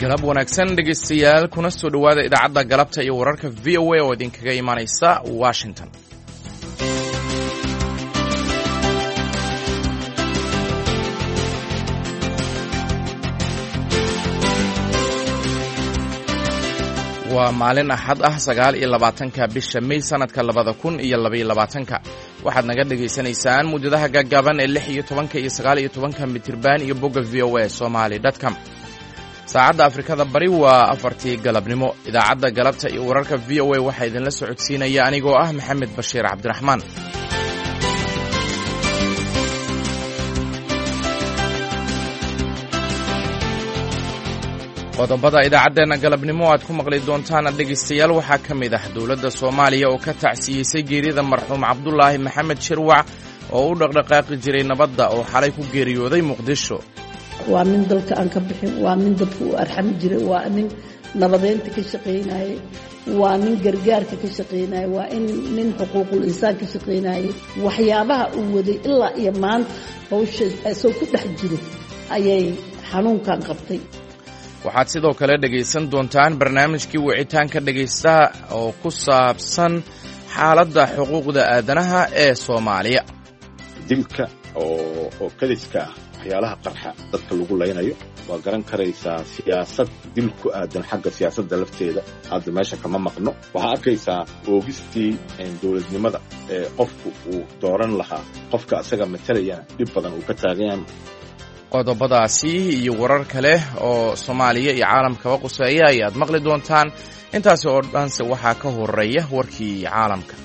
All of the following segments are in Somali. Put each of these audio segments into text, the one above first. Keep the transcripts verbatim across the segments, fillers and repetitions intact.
galab wanaagsan dhegaystayaal kuna soo dhowaada idaacadda galabta iyo wararka v o a oo idinkaga imaanaysa Washington. waa maalin axad ah sagaal iyo labaatanka bisha May sanadka labada kun iyo laba iyo labaatanka waxaad naga dhageysanaysaan muddadaha gaagaaban ee lix iyo tobanka iyo sagaal iyo tobanka mitirban iyo bogga v o a somali dot com. saacadda Afrikada Bari waa afartii galabnimo. idaacadda galabta iyo wararka v o a waxaa idinla socodsiinaya anigoo ah Maxamed Bashiir Cabdiraxmaan. qodobada idaacaddeena galabnimo aad ku maqli doontaan dhegaystayaal waxaa ka mid ah dowladda Soomaaliya oo ka tacsiyeysay geerida marxuum Cabdulaahi Maxamed Shirwac oo u dhaqdhaqaaqi jiray nabadda oo xalay ku geeriyooday Muqdisho. waa nin dalka aan ka bixin, waa nin dadku u arxami jiray, waa nin nabadeynta ka shaqaynayay, waa nin gargaarka ka shaqaynayay, waa in nin xuquuqul insaan ka shaqaynayay. waxyaabaha uu waday ilaa iyo maanta hawsha asoo ku dhex jiro ayay xanuunkan qabtay. waxaad sidoo kale dhegaysan doontaan barnaamijkii wicitaanka dhegaystaha oo ku saabsan xaaladda xuquuqda aadanaha ee Soomaaliya. dilka oo oo kaliska ah waxyaalaha qarxa dadka lagu leynayo waa garan karaysaa siyaasad dil ku aadan xagga siyaasadda lafteeda hadda meesha kama maqno. waxaa arkaysaa oogistii dowladnimada ee qofku uu dooran lahaa qofka asaga matalayana dhib badan uu ka taagan. qodobadaasi iyo warar kale oo Soomaaliya iyo caalamkaba quseeya ayaad maqli doontaan. intaasi oo dhanse waxaa ka horeeya warkii caalamka.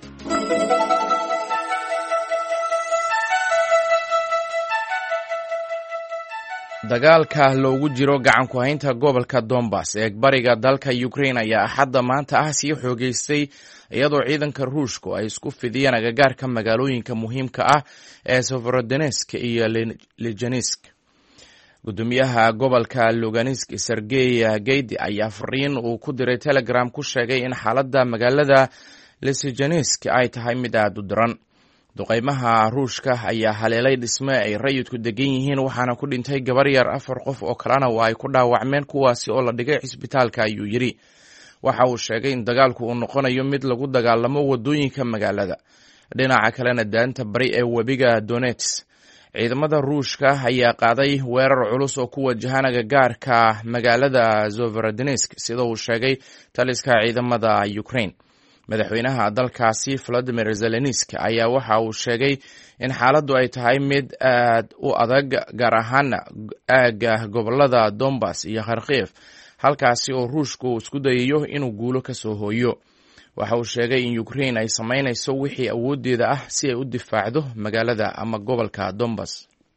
dagaalka loogu jiro gacan ku haynta gobolka Donbas ee bariga dalka Ukraine ayaa axadda maanta ah sii xoogeystay iyadoo ciidanka Ruushku ay isku fidiyeen agagaarka magaalooyinka muhiimka ah ee Severodonetsk iyo Lugansk. gudoomiyaha gobolka Lugansk Sergey Gaidi ayaa fariin uu ku diray Telegram ku sheegay in xaaladda magaalada Lugansk ay tahay mid aad u daran. duqaymaha Ruushka ayaa haleelay dhisme ay rayidku degan yihiin waxaana ku dhintay gabar yar, afar qof oo kalena waa ay ku dhaawacmeen kuwaasi oo la dhigay cisbitaalka ayuu yidhi. waxa uu sheegay in dagaalku uu noqonayo mid lagu dagaalamo wadooyinka magaalada. dhinaca kalena daanta bari ee webiga Donetsk ciidamada Ruushka ayaa qaaday weerar culus oo ku wajahan agagaarka magaalada Severodonetsk sida uu sheegay taliska ciidamada Ukraine. madaxweynaha dalkaasi Volodymyr Zelensky ayaa waxa uu sheegay in xaaladdu ay tahay mid aad u adag gaar ahaan aagga gobolada Donbas iyo Kharkiv halkaasi oo Ruushku isku dayayo inuu guulo ka soo hooyo. waxa uu sheegay in Ukraine ay samaynayso wixii awoodeeda ah si ay u difaacdo magaalada ama gobolka Donbas.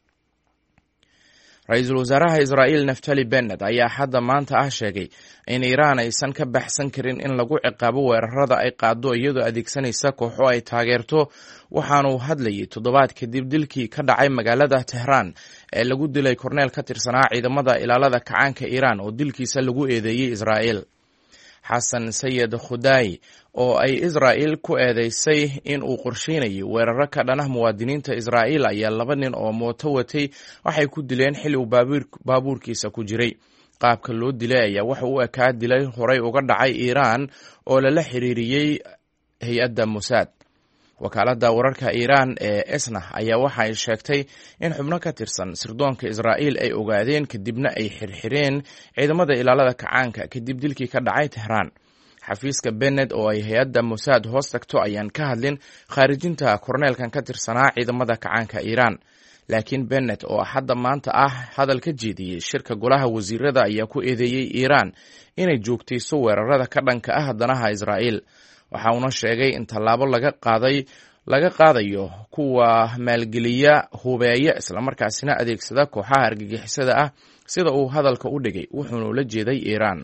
ra-iisul wasaaraha Israa'iil Naftali Bennett ayaa hadda maanta ah sheegay in Iiraan aysan ka baxsan karin in lagu ciqaabo weerarada ay qaado iyadoo adeegsanaysa kooxo ay taageerto. waxaanu hadlayay toddobaad kadib dilkii ka dhacay magaalada Tehran ee lagu dilay korneel ka tirsanaa ciidamada ilaalada kacaanka Iiraan oo dilkiisa lagu eedeeyay Israa'iil. xasan sayid Khudai oo ay Israa'iil ku eedeysay in uu qorsheynayo weeraro ka dhan ah muwaadiniinta Israa'iil ayaa laba nin oo mooto watay waxay ku dileen xilli uu baabuurkiisa ku jiray. qaabka loo dilay ayaa waxa uu ekaa dilay horey uga dhacay Iiraan oo lala xiriiriyey hay-adda Mossad. wakaaladda wararka Iiraan ee Esna ayaa waxa ay sheegtay in xubno ka tirsan sirdoonka Israa'iil ay ogaadeen kadibna ay xirxireen ciidamada ilaalada kacaanka kadib dilkii ka dhacay Tehran. xafiiska Bennett oo ay hay-adda Mossad hoos tagto ayaan ka hadlin khaarijinta korneelkan ka tirsanaa ciidamada kacaanka Iiraan. laakiin Bennett oo hadda maanta ah hadal ka jeediyey shirka golaha wasiirada ayaa ku eedeeyey Iiraan inay joogtayso weerarada ka dhanka ah danaha Israa'iil. waxa uuna sheegay in tallaabo laga qaaday laga qaadayo kuwa maalgeliya hubeeya islamarkaasina adeegsada kooxaha argagixisada ah sida uu hadalka u dhigay wuxuuna ula jeeday Iiraan.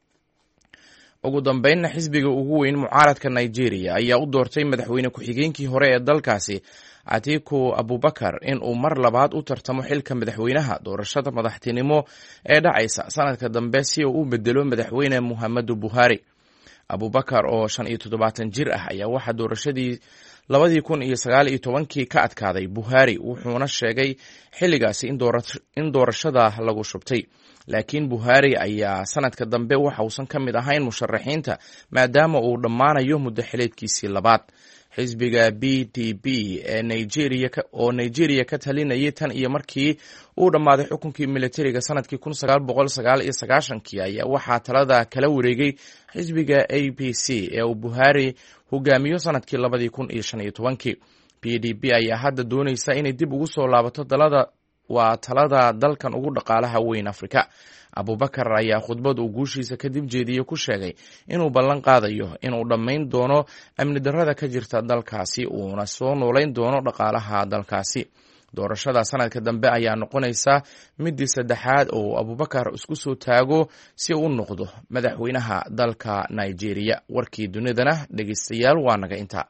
ugu dambeynna xisbiga ugu weyn mucaaradka Nigeria ayaa u doortay madaxweyne ku-xigeenkii hore ee dalkaasi Atiku Abubakar in uu mar labaad u tartamo xilka madaxweynaha doorashada madaxtinimo ee dhacaysa sanadka dambe si uu u bedelo madaxweyne Muhammadu Buhari. Abubakar oo shan iyo toddobaatan jir ah ayaa waxaa doorashadii labadii kun iyo sagaal iyo tobankii ka adkaaday Buhari wuxuuna sheegay xilligaasi in doorashada lagu shubtay. laakiin buhaari ayaa sanadka dambe waxa uusan ka mid ahayn musharaxiinta maadaama uu dhammaanayo muddo xileedkiisii labaad. xisbiga b d p ee nigeria oo nigeria ka talinayay tan iyo markii uu dhammaaday xukunkii militariga sanadkii kun sagaal boqol sagaal iyo sagaashankii ayaa waxaa talada kala wareegay xisbiga a p c ee uu buhaari hogaamiyo sanadkii labadii kun iyo shan iyo tobankii. b d p ayaa hadda doonaysa inay dib ugu soo laabato dalada waa talada dalkan ugu dhaqaalaha weyn Afrika. Abubakar ayaa khudbad uu guushiisa kadib jeediyey ku sheegay inuu ballan qaadayo inuu dhammayn doono amni darrada ka jirta dalkaasi uuna soo noolayn doono dhaqaalaha dalkaasi. doorashada sanadka dambe ayaa noqonaysa midii saddexaad oo Abubakar isku soo taago si uu noqdo madaxweynaha dalka Nigeria. warkii dunidana dhegeystayaal waa naga inta.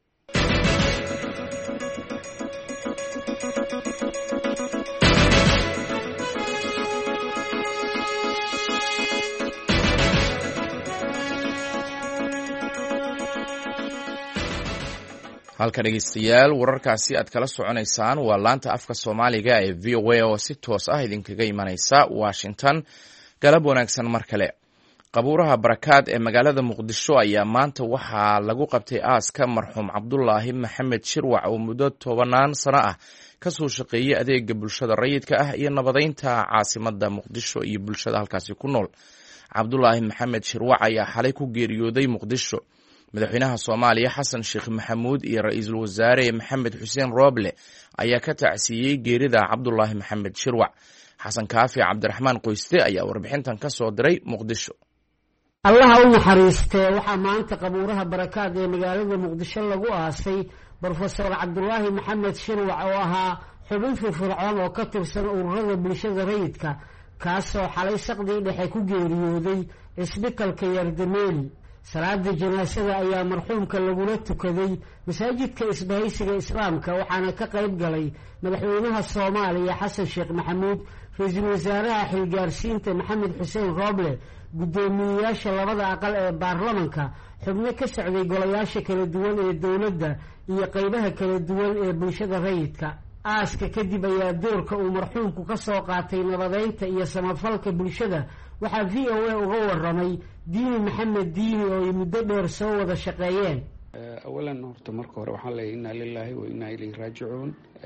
halka dhegeystayaal wararkaasi aad kala soconaysaan waa laanta afka Soomaaliga ee V O A oo si toos ah idinkaga imanaysa Washington. galab wanaagsan mar kale. qabuuraha barakaad ee magaalada Muqdisho ayaa maanta waxaa lagu qabtay aaska marxuum Cabdullaahi Maxamed Shirwac oo muddo tobanaan sano ah ka soo shaqeeyay adeega bulshada rayidka ah iyo nabadeynta caasimadda Muqdisho iyo bulshada halkaasi ku nool. Cabdullaahi Maxamed Shirwac ayaa xalay ku geeriyooday Muqdisho. madaxweynaha Soomaaliya Xasan Sheekh Maxamuud iyo ra'iisul wasaare Maxamed Xuseen Roble ayaa ka tacsiiyay geerida Cabdullaahi Maxamed Shirwac. Xasan Kaafi Cabdiraxmaan Qoyste ayaa warbixintan ka soo diray Muqdisho. allaha u naxariistee waxaa maanta qabuuraha barakaad ee magaalada Muqdisho lagu aasay Professor Cabdullaahi Maxamed Shirwac oo ahaa xubin firfircoon oo ka tirsan ururada bulshada rayidka kaasoo xalay saqdii dhexe ku geeriyooday isbitaalka Yardameeli. salaada janaasada ayaa marxuumka lagula tukaday masaajidka isbahaysiga islaamka waxaana ka qayb galay madaxweynaha Soomaaliya Xasan Sheekh Maxamuud, ra'iisul wasaaraha xilgaarsiinta Maxamed Xuseen Roble, gudoomiyayaasha labada aqal ee baarlamaanka, xubno ka socday golayaasha kala duwan ee dowladda iyo qaybaha kala duwan ee bulshada rayidka. aaska kadib ayaa doorka uu marxuumku ka soo qaatay nabadeynta iyo samafalka bulshada waxaa V O A uga waramay Diini Maxamed Diini oo ay muddo dheer soo wada shaqeeyeen. awalan horta marka hore waxaan leeyahay inna lillahi wa inna ilayhi raaji'uun.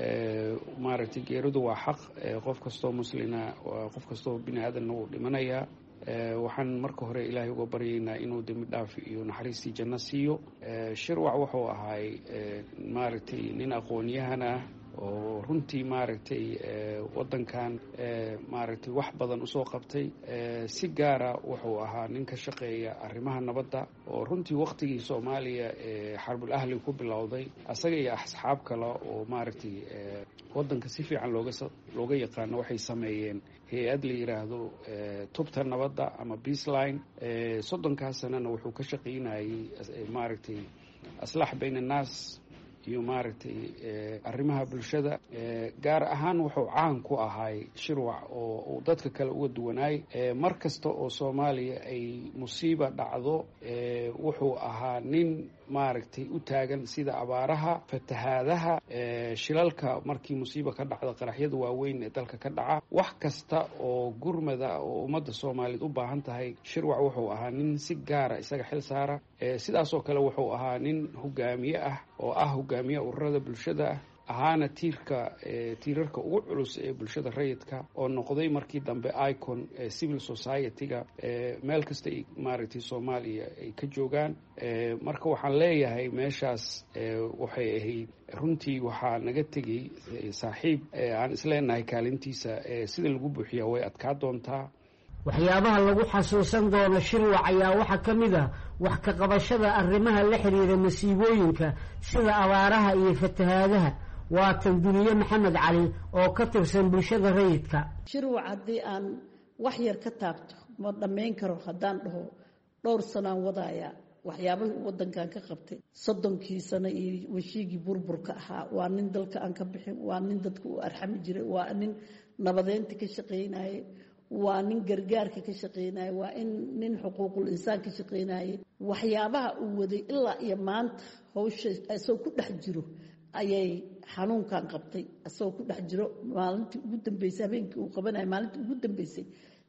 maaragtay geeridu waa xaq, qof kastoo muslina waa qof kastoo bini aadan uu dhimanaya. waxaan marka hore ilaahay uga baryaynaa inuu dembi dhaaf iyo naxariistii janno siiyo. Shirwac wuxuu ahaay maaragtay nin aqoon-yahan ah oo runtii maaragtay wadankan maaragtay wax badan usoo qabtay. si gaara wuxuu ahaa nin ka shaqeeya arrimaha nabadda oo runtii waqtigii Soomaaliya ee xarbul ahli ku bilowday asaga iyo asxaab kale oo maaragtay wadanka si fiican looga looga yaqaan waxay sameeyeen hay'ad la yiraahdo tubta nabadda ama Peaceline. soddonkaas sanana wuxuu ka shaqeynayay maaragtay aslax bayna naas iyo maaragtay arrimaha bulshada. gaar ahaan wuxuu caan ku ahay Shirwac oo dadka kale uga duwanaay. mar kasta oo Soomaaliya ay musiibo dhacdo wuxuu ahaa nin maaragtay u taagan sida abaaraha, fatahaadaha, shilalka markii musiibo ka dhacdo, qaraxyada waaweyn ee dalka ka dhaca, wax kasta oo gurmada oo ummadda Soomaaliyeed u baahan tahay. Shirwac wuxuu ahaa nin si gaara isaga xil saara. sidaas oo kale wuxuu ahaa nin hogaamiye ah oo ah hogaamiye ururada bulshada ah, ahaana tiirka tiirarka ugu culus ee bulshada rayidka oo noqday markii dambe icon civil society-ga meel kasta maaragtay Soomaaliya ay ka joogaan. marka waxaan leeyahay meeshaas waxay ahayd runtii waxaa naga tegay saaxiib aan isleenahay kaalintiisa sida lagu buuxiyaa way adkaa doontaa. waxyaabaha lagu xasuusan doono Shirwac ayaa waxaa ka mid ah wax ka qabashada arrimaha la xiriira masiibooyinka sida abaaraha iyo fatahaadaha. waa tan Duniye Maxamed Cali oo ka tirsan bulshada rayidka. Shirwac haddii aan wax yar ka taabto ma dhammayn karo haddaan dhaho dhowr sanaan wadaaya waxyaabihii wadankan ka qabtay soddonkii sano iyo washiigii burburka ahaa. waa nin dalka aan ka bixin, waa nin dadka u arxami jiray, waa nin nabadeynta ka shaqeynayay, waa nin gargaarka ka shaqeynaya, waa in nin xuquuqul insaan ka shaqeynaya. waxyaabaha uu waday ilaa iyo maanta hawsha asoo ku dhex jiro ayay xanuunkan qabtay. asoo ku dhex jiro maalintii ugu dambeysay habeenkii uu qabanayay maalintii ugu dambeysay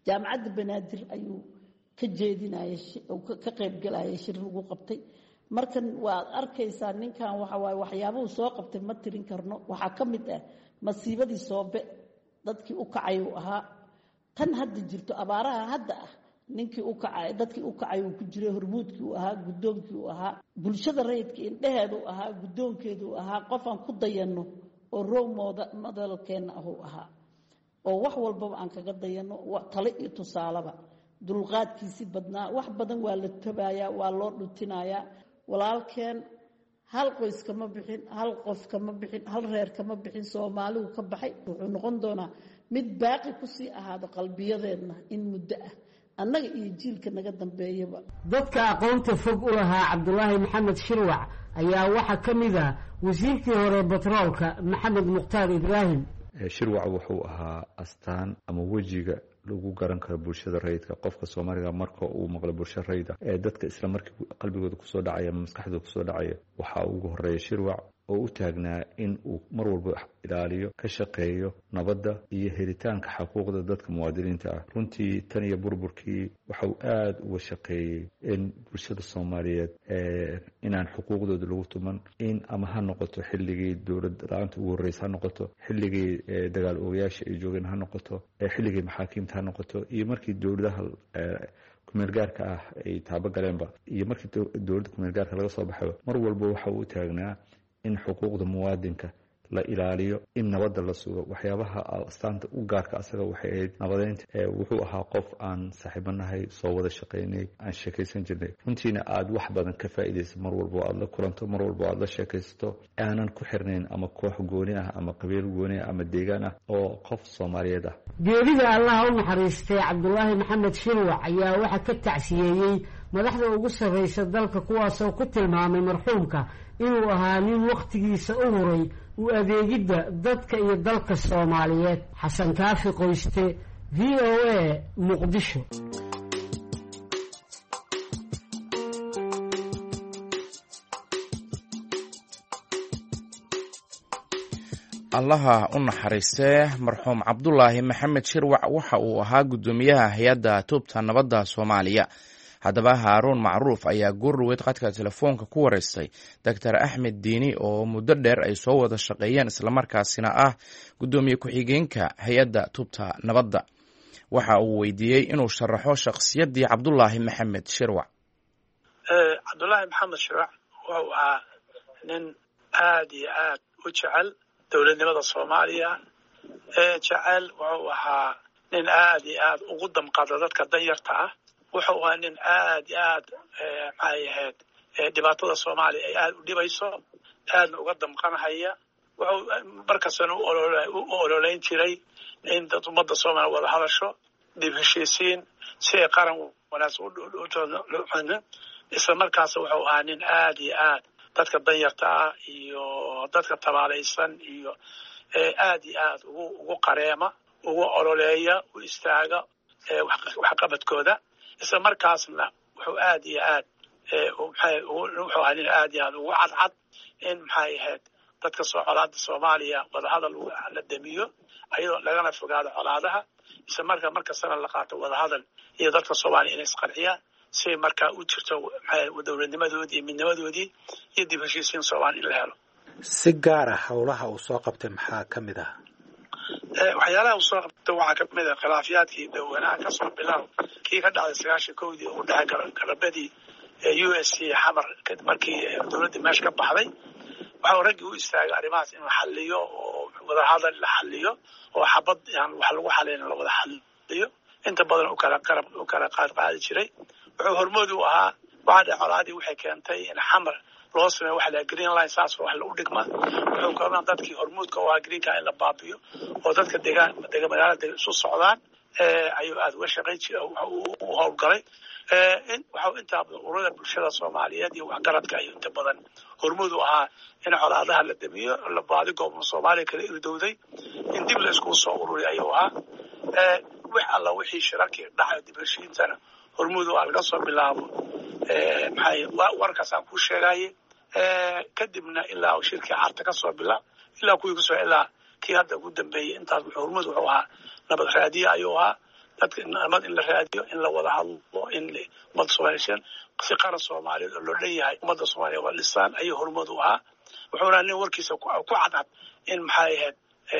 jaamacadda banaadir ayuu ka jeedinayay oo ka qayb galayay shir lagu qabtay markan waa arkaysaa ninkan waxa waay waxyaabuhu soo qabtay ma tirin karno waxa ka mid ah masiibadii soobe dadkii u kacay uu ahaa tan hadda jirto abaaraha hadda ah ninkii u kacay dadkii u kacay uu ku jiray hormuudkii uu ahaa gudoonkii uu ahaa bulshada rayidka indhaheedu uu ahaa gudoonkeedu uu ahaa qofan ku dayano oo role modelkeena ah uu ahaa oo wax walba aan kaga dayano talo iyo tusaalaba dulqaadkiisi badnaa wax badan waa la tabayaa waa loo dhutinayaa walaalkeen hal qoys kama bixin hal qof kama bixin hal reer kama bixin Soomaalidu ka baxay wuxuu noqon doonaa mid baaqi ku sii ahaado qalbiyadeena in muddo ah annaga iyo jiilka naga dambeeyaba dadka aqoonta fog u lahaa Cabdullaahi Maxamed Shirwac ayaa waxa kamid ah wasiirkii hore batroolka Maxamed Muqtaar Ibraahim Shirwac wuxuu ahaa astaan ama wajiga lagu garan karo bulshada rayidka qofka Soomaaliga marka uu maqlo bulshada rayidka ee dadka isla markii qalbigooda ku soo dhacaya ama maskaxdooda ku soo dhacaya waxa ugu horeeya Shirwac oo u taagnaa in uu mar walba ilaaliyo ka shaqeeyo nabadda iyo helitaanka xuquuqda dadka muwaadiniinta ah runtii tan iyo burburkii waxa uu aad uga shaqeeyay in bulshada Soomaaliyeed ee inaan xuquuqdooda lagu tuman in ama ha noqoto xilligii dawlad la'aanta ugu horreysay ha noqoto xilligii dagaal oogayaasha ay joogeen ha noqoto xilligii maxaakiimta ha noqoto iyo markii dawladaha kumeel gaarka ah ay taabo galeenba iyo markii dawladda kumeel gaarka laga soo baxay mar walba waxa uu taagnaa in xuquuqda muwaadinka la ilaaliyo in nabadda la sugo waxyaabaha astaanta u gaarka asaga waxay ahayd nabadeynta wuxuu ahaa qof aan saaxiibanahay soo wada shaqeynay aan sheekaysan jirnay runtiina aad wax badan ka faa'iideyso mar walba aad la kulanto mar walba aad la sheekaysato aanan ku xirnayn ama koox gooni ah ama qabiil gooni ah ama deegaan ah oo qof Soomaaliyeed ah geerida Allah u naxariistay Cabdullaahi Maxamed Shirwac ayaa waxa ka tacsiyeeyay madaxda ugu sareysa dalka kuwaas oo ku tilmaamay marxuumka inuu ahaa nin waqtigiisa u huray u adeegidda dadka iyo dalka Soomaaliyeed Xasan Kaafi Qoyste V O A Muqdisho allaha u naxariistee marxuum Cabdullaahi Maxamed Shirwac waxa uu ahaa gudoomiyaha hay'adda Tubta Nabadda Soomaaliya haddaba Haaruun Macruuf ayaa gurweed qadka telefoonka ku wareystay Doctor Axmed Diini oo muddo dheer ay soo wada shaqeeyeen isla markaasina ah gudoomiye ku-xigeenka hay'adda Tubta Nabadda waxa uu weydiiyey inuu sharaxo shakhsiyaddii Cabdullaahi Maxamed Shirwac ee Cabdullaahi Maxamed Shirwac wuxuu ahaa nin aad iyo aad u jecel dowladnimada Soomaaliya ee jecel wuxuu ahaa nin aad iyo aad ugu damqada dadka danyarta ah wuxuu ahaa nin aad iyo aad maxay ahayd dhibaatada Soomaaliya ay aad u dhibayso aadna uga damqanahaya wuxuu markasana u ololeyn jiray in dad ummadda Soomaaliya wada hadasho dib heshiisiin si ay qaran wanaagsan u isla markaas wuxuu ahaa nin aad iyo aad dadka danyarta ah iyo dadka tabaalaysan iyo aad iyo aad ugu ugu qareema ugu ololeeya u istaaga wax qabadkooda isla markaasna wuxuu aad iyo aad maxay wuxuu ahaa nin aad iyo aad ugu cadcad in maxay ahayd dadka soo colaada Soomaaliya wada hadal la damiyo ayadoo lagana fogaado colaadaha isla markaa markastana la qaato wada hadal iyo dadka Soomaaliya inay isqarxiyaan si markaa u jirto dowladnimadoodii iyo midnimadoodii iyo dib heshiisiin Soomaaliya in la helo si gaar ah howlaha uu soo qabtay maxaa ka mid ah waxyaalaha uu soo qabtay waxaa ka mid ah khilaafiyaadkii dawladaha ka soo bilaab kii ka dhacday sagaashan kowdii u dhacay galbeedii U S C xamar markii dowladda meesha ka baxday waxa raggii u istaagay arrimahaas in la xalliyo oo wada hadal la xalliyo oo xabad yani wax lagu xalin la wada xalliyo inta badan u kala qarab u kala qaad qaadi jiray wuxuu hormood u ahaa waxa colaadii waxay keentay in xamar loo sameeyo wax la green line saas wax la u dhigma wuxuu kooban dadkii hormoodka oo greenka in la baabiyo oo dadka deegaan deegaan magaalada isu socdaan ee ayuu aad uga shaqeyn jiray oo howlgalay ee in waxa inta badan ururada bulshada Soomaaliyeed iyo wax garadka ay inta badan hormood u ahaa in colaadaha la damiyo la baadi goobno Soomaaliya kala irdowday in dib la isku soo ururiyo ayuu ahaa ee wax alla wixii shirarkii dhacay dib heshiintana hormuud waa laga soo bilaabo ee maxay warkaas aan ku sheegay ee kadibna ilaa shirkii carta ka soo bilaab ilaa kuwii ku soo ilaa kii hadda ugu dambeeyay intaas wuxuu hormuud wuxuu ahaa nabad raadiye ayuu ahaa dadka nabad in la raadiyo in la wada hadlo in ummadda soomaaliyeed si qaran soomaaliyeed oo loo leeyahay ummadda soomaaliyeed waa dhistaan ayuu horumar u ahaa wuxuuna nin warkiisa ku cadcad in maxay ahayd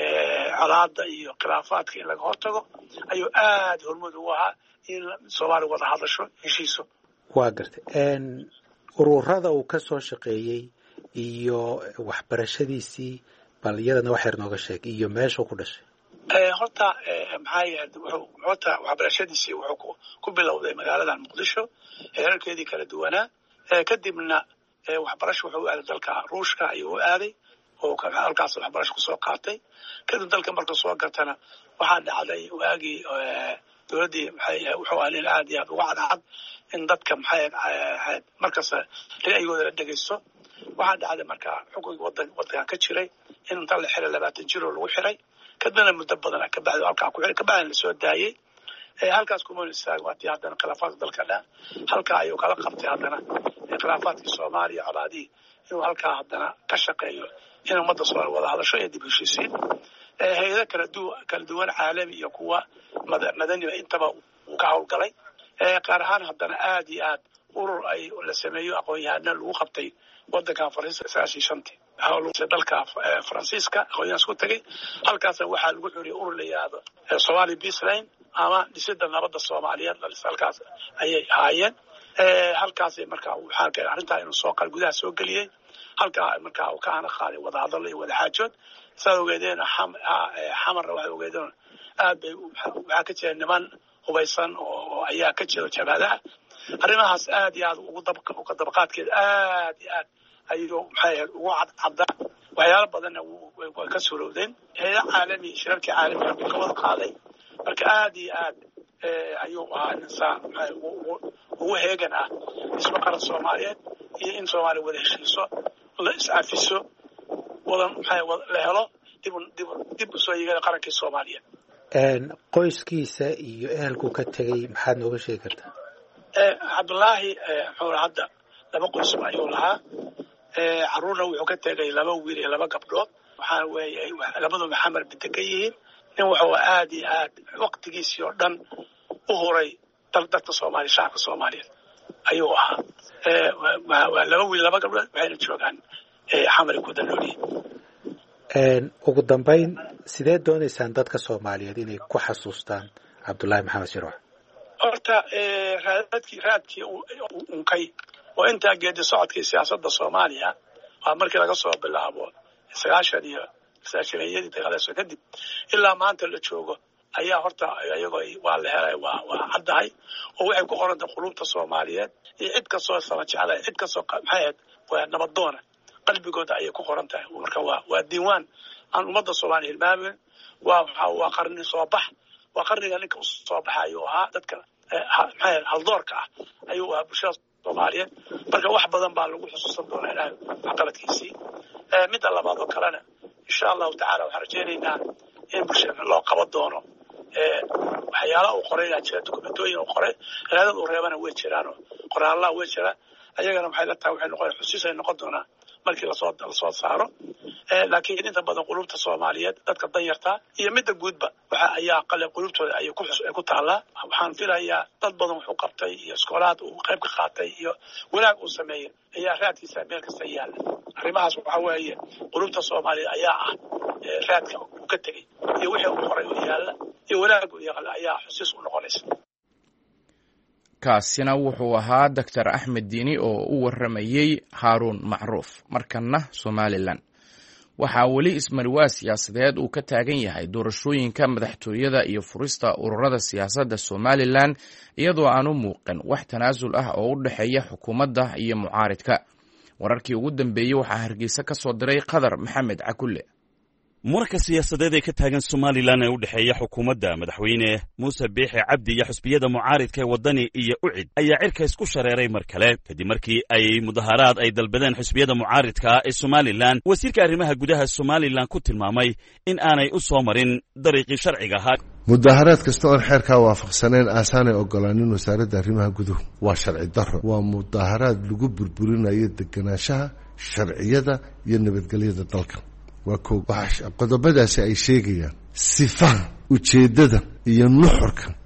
colaada iyo khilaafaadka in laga hortago ayuu aad horumar u ahaa in soomaaliya wada hadasho heshiiso waa gartay ururada uu ka soo shaqeeyey iyo waxbarashadiisii bal iyadana wax yar nooga sheeg iyo meeshuu ku dhashay horta maxay ahayd wuxuu horta waxbarashadiisii wuxuu ku bilowday magaalada muqdisho heerarkeedii kala duwanaa kadibna waxbarasho wuxuu aaday dalka ruushka ayuu u aaday oo halkaas waxbarasho ku soo qaatay kadib dalka markuu soo gartana waxaa dhacday waagii dowladdii maxay wuxuu ahaa nin aad iyo aad uga cadcad in dadka maxay ahayd markaas ra'yigooda la dhegaysto waxaa dhacday marka xukunkii wadan wadankan ka jiray in inta la xiray labaatan jir oo lagu xiray kadibna muddo badan ka bacdi halkaa ku xiray ka bacdi la soo daayay halkaas kuma istaag waatii haddana khilaafaadka dalka dhan halkaa ayuu kala qabtay haddana khilaafaadkii soomaaliya colaadii inuu halkaa haddana ka shaqeeyo in ummadda soomaaliya wada hadasho iyo dib heshiisiin hay-ado kala du kala duwan caalami iyo kuwa madaniba intaba uu ka howlgalay qaar ahaan haddana aad iyo aad urur ay la sameeyo aqoon-yahana lagu qabtay wadankan faransiiska sagaashii shantii dalka faransiiska aqoon-yahan isku tagay halkaasna waxaa lagu xuriyay urur la yidhaahdo Somali Peace Line ama dhisida nabadda Soomaaliyeed halkaas ayay ahaayeen halkaasay markaa waxaa kale arrintaa inuu soo qal gudaha soo geliyey halkaa markaa uu ka ana qaaday wada hadallo iyo wada xaajood saa ogeedeen xamarna waxay ogeedeen aad bay waxaa ka jira niman hubaysan oo ayaa ka jira jabhadaha arrimahaas aad iyo aad ugu dabka uga dabaqaadkeeda aad iyo aad ayuu maxay ahayd ugu cadcaddaa waxyaalo badanna way ka suurowdeen hay'ado caalami shirarkii caalamiga uu ka wada qaaday marka aad iyo aad ayuu ahaa insaan maxay ugu heegan ah dhismo qaran soomaaliyeed iyo in soomaaliya wada heshiiso la is-cafiso wada maxay la helo dib dib dib u soo yigada qarankii soomaaliyeed qoyskiisa iyo ehelku ka tegay maxaad nooga sheegi kartaa cabdullaahi muxuu hadda laba qoys ayuu lahaa caruurna wuxuu ka tegay laba wiil iyo laba gabdhood waxaa weeye labadooda xamar bidda ka yihiin nin wuxuu aad iyo aad waqtigiisii oo dhan u huray dadka soomaaliya shacabka soomaaliyeed ayuu ahaa waa laba wiil laba gabdhood waxayna joogaan xamari ku danoolyihin ugu dambayn sidee doonaysaan dadka soomaaliyeed inay ku xasuustaan cabdullaahi maxamed shirwax horta raadkii raadkii unkay oo intaa geedi socodkii siyaasadda soomaaliya waa markii laga soo bilaabo sagaashan iyo sagaashaniyadii dagaalasoo kadib ilaa maanta la joogo ayaa horta iyagoo waa la helay waa waa caddahay oo waxay ku qorantay qulubta soomaaliyeed iyo cid kastoo sama jeclay cid kastoo maxay ahayd waa nabadoona qalbigooda ayay ku qoran tahay marka waa waa diiwaan aan ummadda soomaaliya hilmaamin waa waa qarni soo bax waa qarniga ninka usoo baxa ayuu ahaa dadka maxay haldoorka ah ayuu ahaa bulshada soomaaliyeed marka wax badan baa lagu xusuusan doonaa ilaahay waxqabadkiisii midda labaad oo kalena insha allahu tacaala waxaan rajaynaynaa in bulshada loo qaban doono waxyaalaha uu qoray ilaa jira dokumentooyin uu qoray raadad uu reebana way jiraan qoraallaha way jiraan ayagana waxay la tahay waxay noqon xusiis ay noqon doonaa markii lasoo lasoo saaro laakiin inta badan qulubta soomaaliyeed dadka danyarta iyo midda guudba waxa ayaa qalab qulubtooda ay ku ay ku taallaa waxaan filayaa dad badan wuxuu qabtay iyo iskoolaad uu qayb ka qaatay iyo wanaag uu sameeyey ayaa raadkiisa meel kasta yaala arrimahaas waxa weeye qulubta soomaaliyeed ayaa ah raadka uu ka tegey iyo wixii uu qoray oo yaala iyo wanaag uu yaqaan ayaa xusiis u noqonaysa kaasina wuxuu ahaa doctor axmed diini oo u warramayey haaruun macruuf markanna somalilan waxaa weli ismarwaa siyaasadeed uu ka taagan yahay doorashooyinka madaxtooyada iyo furista ururada siyaasadda somalilan iyadoo aan u muuqan wax tanaasul ah oo u dhexeeya xukuumadda iyo mucaaridka wararkii ugu dambeeyey waxaa hargeysa ka soo diray qadar maxamed cakulle muranka siyaasadeed ee ka taagan somalilan ee u dhexeeya xukuumadda madaxweyne muuse biixi cabdi iyo xusbiyada mucaaridka ee waddani iyo ucid ayaa cirka isku shareeray mar kale kadib markii ay mudaharaad ay dalbadeen xusbiyada mucaaridka ee somalilan wasiirka arrimaha gudaha somalilan ku tilmaamay in aanay u soo marin dariiqii sharciga ahaa mudaharaad kasta oon xeerkaa waafaqsaneen aasaanay ogolaanin wasaaradda arrimaha guduhu waa sharci darro waa mudaharaad lagu burburinayo deganaanshaha sharciyada iyo nabadgelyada dalka waa koog waxaa qodobadaasi ay sheegayaan sifaha ujeeddada iyo nuxurka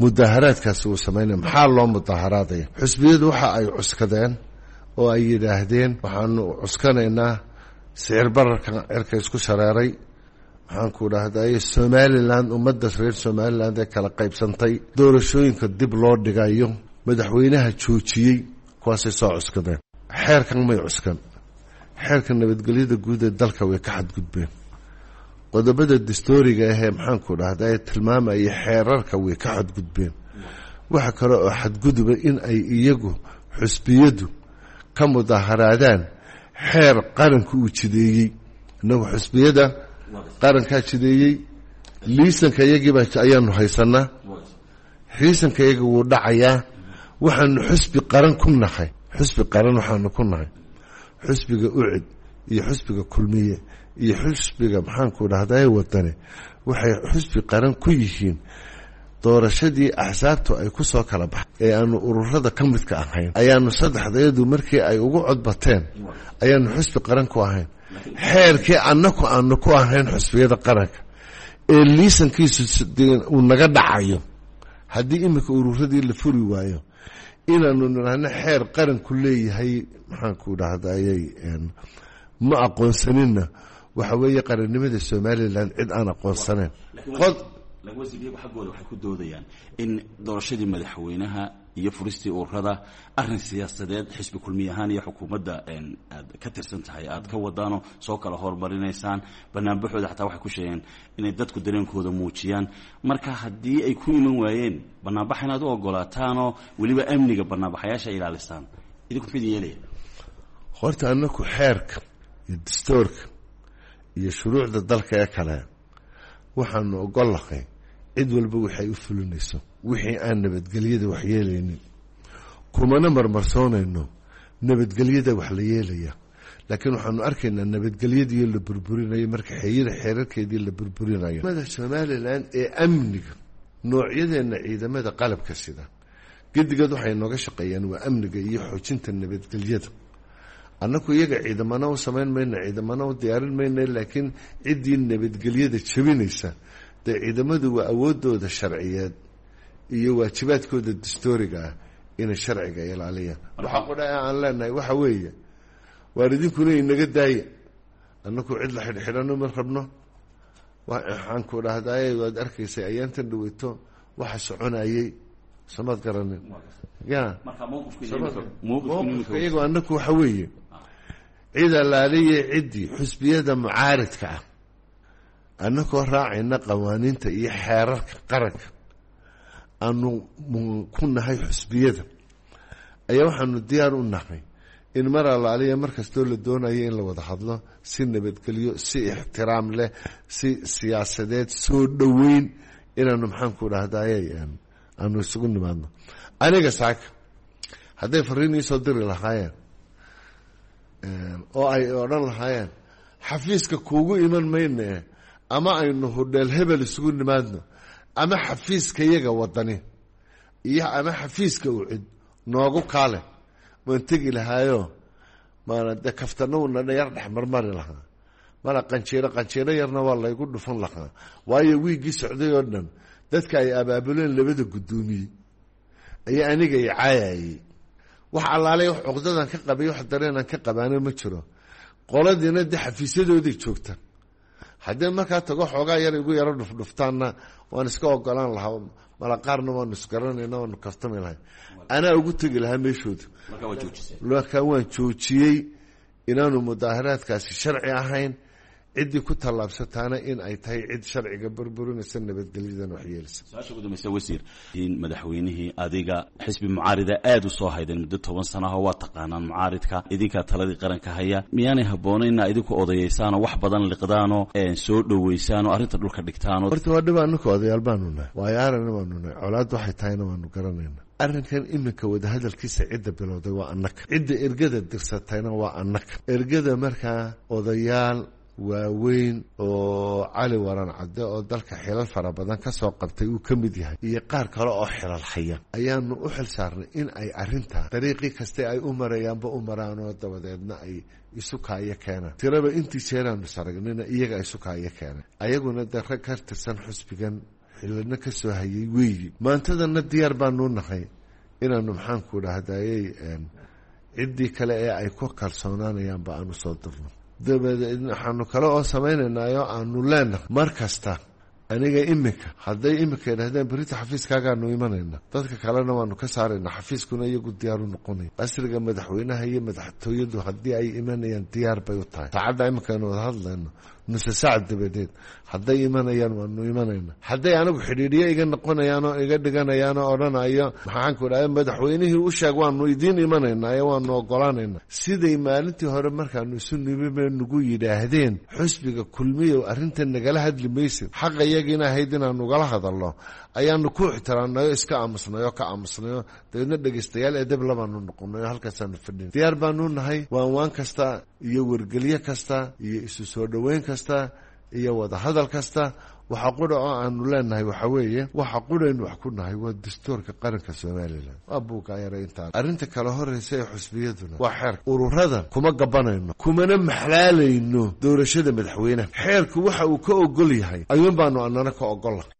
mudaaharaadkaasi uu samaynaya maxaa loo mudaaharaadaya xusbiyadu waxa ay cuskadeen oo ay yidhaahdeen waxaanu cuskanaynaa sicir bararkan cirka isku shareeray waxaan ku dhahday somalilan ummadda reer somaliland ee kala qaybsantay doorashooyinka dib loo dhigayo madaxweynaha joojiyey kuwaasay soo cuskadeen xeerkan may cuskan xeerka nabadgelyada guud ee dalka way ka xadgudbeen qodobada dastuuriga ahee maxaanku dhahday tilmaamaya xeerarka way ka xadgudbeen waxa kale oo xadguduba in ay iyagu xusbiyadu ka mudaaharaadaan xeer qaranka uu jideeyey inagu xusbiyada qarankaa jideeyey liisanka iyagiiba ayaanu haysanaa liisanka iyaga wuu dhacayaa waxaanu xusbi qaran ku nahay xusbi qaran waxaanu ku nahay xusbiga ucid iyo xusbiga kulmiye iyo xusbiga maxaanku dhahday wadani waxay xusbi qaran ku yihiin doorashadii axsaabtu ay ku soo kala baxay ee aanu ururada ka midka ahayn ayaanu saddexdayadu markii ay ugu codbateen ayaanu xusbi qaran ku ahayn xeerkii annaku aanu ku ahayn xusbiyada qaranka ee liisankiisu uu naga dhacayo haddii iminka ururadii la furi waayo inaanu nidhaahno xeer qaranku leeyahay maxaanku dhahdayay ma aqoonsaninna waxa weeye qarannimada somalilan cid aan aqoonsanayn lagwasiibiyagu xaggooda waxay ku doodayaan in doorashadii madaxweynaha iyo furistii ururada arrin siyaasadeed xisbi kulmiy ahaan iyo xukuumadda aad ka tirsan tahay aad ka wadaanoo soo kala horumarinaysaan banaanbaxooda xataa waxay ku sheegeen inay dadku dareenkooda muujiyaan marka haddii ay ku iman waayeen banaanbax inaad u ogolaataanoo weliba amniga banaanbaxayaasha ilaalisaan idinku mid yeelaya horta annaku xeerka iyo dastuurka iyo shuruucda dalka ee kale waxaanu ogolahay cid walba waxay u fulinayso wixii aan nabadgelyada wax yeelaynin kumana marmarsoonayno nabadgelyada wax la yeelaya laakiin waxaanu arkaynaa nabadgelyadii la burburinayo marka xeeyada xeerarkeedii la burburinayo mada somalilan ee amniga noocyadeena ciidamada qalabka sida gedigood waxay nooga shaqeeyaan waa amniga iyo xoojinta nabadgelyada annaku iyaga ciidamana u samayn mayna ciidamana u diyaarin mayna laakiin ciddii nabadgelyada jabinaysa dee ciidamadu waa awoodooda sharciyeed iyo waajibaadkooda dastuuriga ah inay sharciga ilaaliyaan waxaa qudha aan leenahay waxa weeye waar idinkuna inaga daaya annaku cid la xidhxidhano ma rabno waxaan ku dhahdaye waad arkaysay ayaantan dhaweyto waxa soconayay samaad garanin ya mowqifka iyagoo annaku waxa weeye cid alaaliya ciddii xusbiyada mucaaridka ah annakoo raacayna qawaaniinta iyo xeerarka qaranka aanu ku nahay xusbiyada ayaa waxaanu diyaar u nahay in mar alaaliya mar kastoo la doonayo in la wada hadlo si nabadgelyo si ixtiraam leh si siyaasadeed soo dhoweyn inaanu maxaanku dhahdaye aanu isugu nimaadno aniga saaka hadday fariin iisoo diri lahaayeen oo ay odhan lahaayeen xafiiska kuugu iman mayne ama aynu hudheel hebel isugu nimaadno ama xafiiska yaga wadani iyo ama xafiiska ucid noogu kaale waan tegi lahaayo maana dee kaftanawna yar dhex marmari lahaa mana qanjiiro qanjiiro yarna waa laygu dhufan lahaa waayo wiiggii socday oo dhan dadka ay abaabuleen labada guddoomiye ayaa aniga i caayayey wax allaalay wax cuqdadan ka qabay wax dareenan ka qabaano ma jiro qoladiina dee xafiisyadooday joogtaan haddii markaa tago xoogaa yar igu yaro dhufdhuftaanna waan iska ogolaan lahaa mala qaarna waanu isgaranayna waanu kaftami lahay anaa ugu tegi lahaa meeshooda markaa waan joojiyey inaanu mudaaharaadkaasi sharci ahayn ciddii ku tallaabsataana in ay tahay cid sharciga burburinaysa nabadgelyadan waxyeelisa su-aasha ugu dambaysa wasiir madaxweynihii adiga xisbi mucaarida aada u soo haydeen muddo toban sanaho waa taqaanaan mucaaridka idinkaa taladii qaranka haya miyaanay habboonaynaa idinku odayaysaanoo wax badan liqdaanoo soo dhoweysaanoo arrinta dhulka dhigtaanoo horta waa dhib anaka odayaal baanu nahay waayo aragna waanu nahay colaad waxay tahayna waanu garanayna arrinkan iminka wadahadalkiisa cidda bilowday waa annaka cidda ergada dirsatayna waa annaka ergada markaa odayaal waaweyn oo cali waran cadde oo dalka xilal fara badan ka soo qabtay uu ka mid yahay iyo qaar kale oo xilal haya ayaanu u xil saarnay in ay arrintaa dariiqii kaste ay u marayaanba u maraan oo dabadeedna ay isu kaayo keenaan tiraba intii jeeraanu saragnina iyaga isu kaayo keenay ayaguna dee rag ka tirsan xusbigan xilana ka soo hayay weeyi maantadana diyaar baanu nahay inaanu maxaanku dhahdayay ciddii kale ee ay ku kalsoonaanayaanba aanu soo dirno dabadeed waxaanu kale oo samaynaynaayo aanu leenahay mar kasta aniga iminka hadday iminka idhahdeen berita xafiiskaagaanu imanayna dadka kalena waanu ka saarayna xafiiskuna iyagu diyaaru noqonay asriga madaxweynaha iyo madaxtooyadu haddii ay imanayaan diyaar bay u tahay saacadda iminkaanu wada hadlayno nuse saac dabadeed hadday imanayaan waanu imanayna hadday anigu xidhiidhiyo iga noqonayaan oo iga dhiganayaan oo odhanayo maxaanku dhahay madaxweynihii u sheeg waanu idiin imanaynayo waanu ogolaanayna siday maalintii hore markaanu isu nimiba nagu yidhaahdeen xusbiga kulmiyow arrintan nagala hadli maysid xaqa iyagiina ahayd inaanu ugala hadalno ayaanu ku ixtiraamnayo iska aamusnayo ka aamusnayo dabeedna dhegaystayaal edeb labaanu noqonayo halkaasaanu fadhin diyaar baanu nahay waan waan kasta iyo wargelyo kasta iyo isu soo dhoweyn kasta iyo wada hadal kasta waxa qura oo aanu leenahay waxa weeye waxa quraynu wax ku nahay waa dastuurka qaranka Soomaaliland waa buuqa yareynta arrinta kala horeysa ee xusbiyaduna waa xeer ururada kuma gabanayno kumana maxlaalayno doorashada madaxweynaha xeerku waxa uu ka ogol yahay ayuun baanu annana ka ogolahay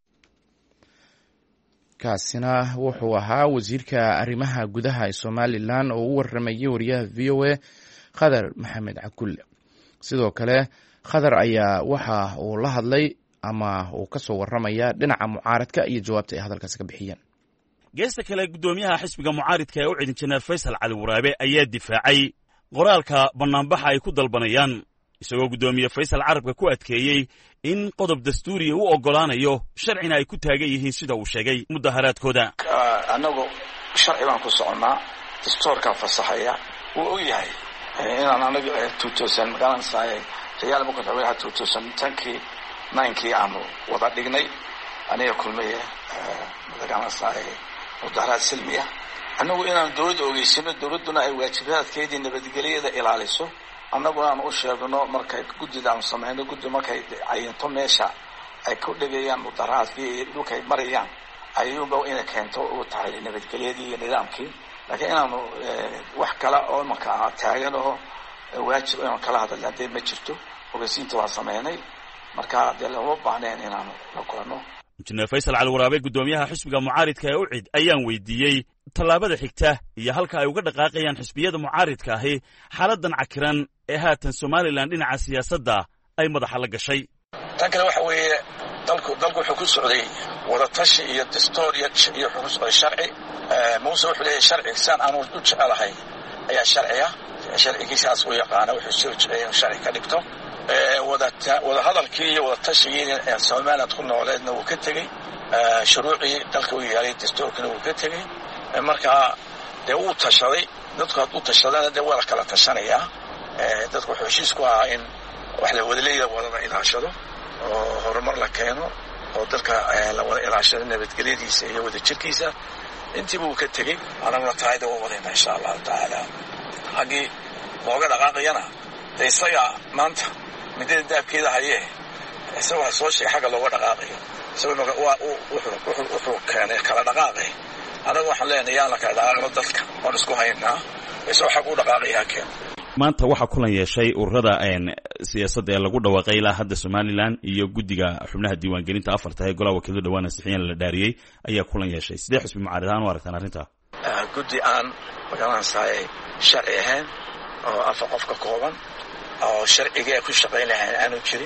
kaasina wuxuu ahaa wasiirka arrimaha gudaha ee Soomaaliland oo u waramayay wariyaha V O A Khadar Maxamed Cakulle sidoo kale Khadar ayaa waxa uu la hadlay ama uu ka soo waramaya dhinaca mucaaradka iyo jawaabta ay hadalkaas ka bixiyeen geesta kale gudoomiyaha xisbiga mucaaradka ee u cidin Janaal Faysal Cali Waraabe ayaa difaacay qoraalka banaanbaxa ay ku dalbanayaan isagoo gudoomiye Faysal Carabka ku adkeeyay in qodob dastuuri uu ogolaanayo sharcina ay ku taagan yihiin sida uu sheegay mudaharaadkooda anagu sharci baan ku soconaa dastuurka fasaxaya uu yahay inaan anagu two thousand magalan saay riyaal ma ku tabayaa two thousand ten-kii nine-kii aanu wada dhignay aniga kulmiye magalan saay mudaharaad silmiya anagu inaan dawladda ogeysino dawladduna ay waajibaadkeedii nabadgelyada ilaaliso annaguna aan u sheegno markay guddidaan samayno guddi markay cayinto meesha ay ku dhigayaan mudaharaadkii iyo dhulkay marayaan ayuunba inay keento u tahay nabadgelyadii iyo nidaamkii laakiin inaanu wax kale oo marka taagan oo waajib inaan kala hadalno dee ma jirto ogeysiinta waa samaynay marka dee lama baahneen inaanu la kulano Janaal Faysal Cali Waraabe gudoomiyaha xisbiga mucaaradka ee u cid ayaan weydiiyey tallaabada xigta iyo halka ay uga dhaqaaqayaan xisbiyada mucaaradka ahi xaaladan cakiran ee haatan Soomaaliland dhinaca siyaasadda ay madaxa la gashay tan kale waxa weeye dalku dalku wuxuu ku socday wada tashi iyo dastuur iyo xuquuq sharci muuse wuxuu leeyahay sharci san aan u jecelahay ayaa sharciya sharcigiisaas uu yaqaano wuxuu soo jeeyaa sharci ka dhigto wada wada hadalkii iyo wada tashigii ee Soomaaliland ku nooleedna uu ka tagay shuruucii dalka uu yaalay dastuurkana uu ka tagay marka dee uu tashaday dadku hadduu tashadana dee waa kala tashanayaa dadku wuxuu heshiis ku ahaa in wax la wada leeyahay wadada ilaashado oo horumar la keeno oo dalka la wada ilaashado nabadgelyadiisa iyo wada jirkiisa intii buu ka tagay anaguna taayda oo wadayna insha Allah taala hagi looga dhaqaaqayana dee isaga maanta midada daabkeeda hayee isagoo soo sheegay xagga looga dhaqaaqayo isagoo waa wuxuu wuxuu keenay kala dhaqaaqay anagu waxaan leenahay yaan la kala dhaqaaqno dalka oon isku haynaa isagoo xag u dhaqaaqayaa keen maanta waxaa kulan yeeshay ururada siyaasadda ee lagu dhawaaqay ilaa hadda Somaliland iyo guddiga xubnaha diiwaangelinta afarta ee golaha wakiilada dhawaan ansixiyeen la dhaariyay ayaa kulan yeeshay sidee xisbi mucaaradaan u aragtaan arrinta guddi aan magalaan saay sharci ahaan oo afar qof ka kooban oo sharciga ay ku shaqayn lahayn aanu jirin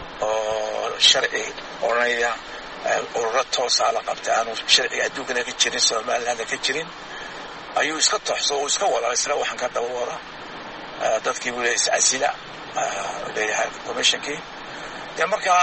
oo sharci oranaya ururo toos ah la qabtay aanu sharci adduunkana ka jirin Somaliland ka jirin ayuu iska toxso oo iska wada isla waxaan ka daba wada dadkii wuu is asila leeyahay commissionkii dee markaa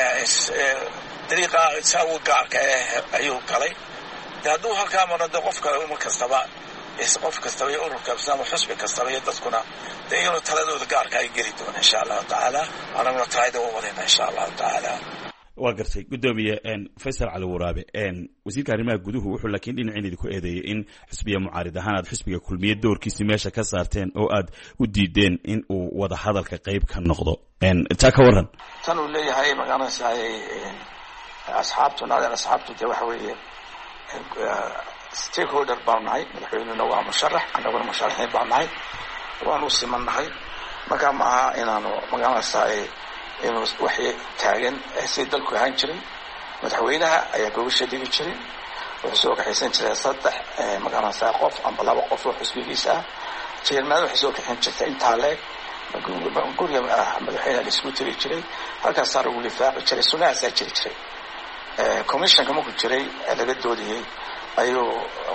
dariiqa isagu gaarka ayuu galay dee hadduu halkaa marno dee qof kale mar kastaba qof kastaba iyo urur kastaba xusbi kastaba iyo dadkuna dee iyaguna taladooda gaarka ay geli doona insha allahu tacaala anaguna taayda u wadayna insha allahu tacaala waa gartay gudoomiye Faysal Cali Waraabe wasiirka arrimaha guduhu wuxuu laakiin dhinaciisa ku eedeeyay in xisbiga mucaarad ahaan aad xisbiga kulmiye doorkiisa meesha ka saarteen oo aad u diideen in uu wada hadalka qayb ka noqdo taa ka waran tan uu leeyahay magaranaysaa asxaabtuna asxaabtu dee waxa weeye stakeholder baan nahay madaxweynena waa musharax annaguna musharaxiin baan nahay waanu siman nahay marka ma aha inaanu magaranaysaa inuu waxay taagan si dalku ahaan jiray madaxweynaha ayaa gogosha dhigi jiray wuxuu soo kaxaysan jiray saddex magaranaysaa qof amba laba qof oo xisbigiisa ah jeermaada waxay soo kaxin jirtay intaa leeg guriga madaxweynaha la isku tiri jiray halkaasaa lagu lifaaci jiray sunahaasaa jiri jiray commissionka markuu jiray laga doodayay ayuu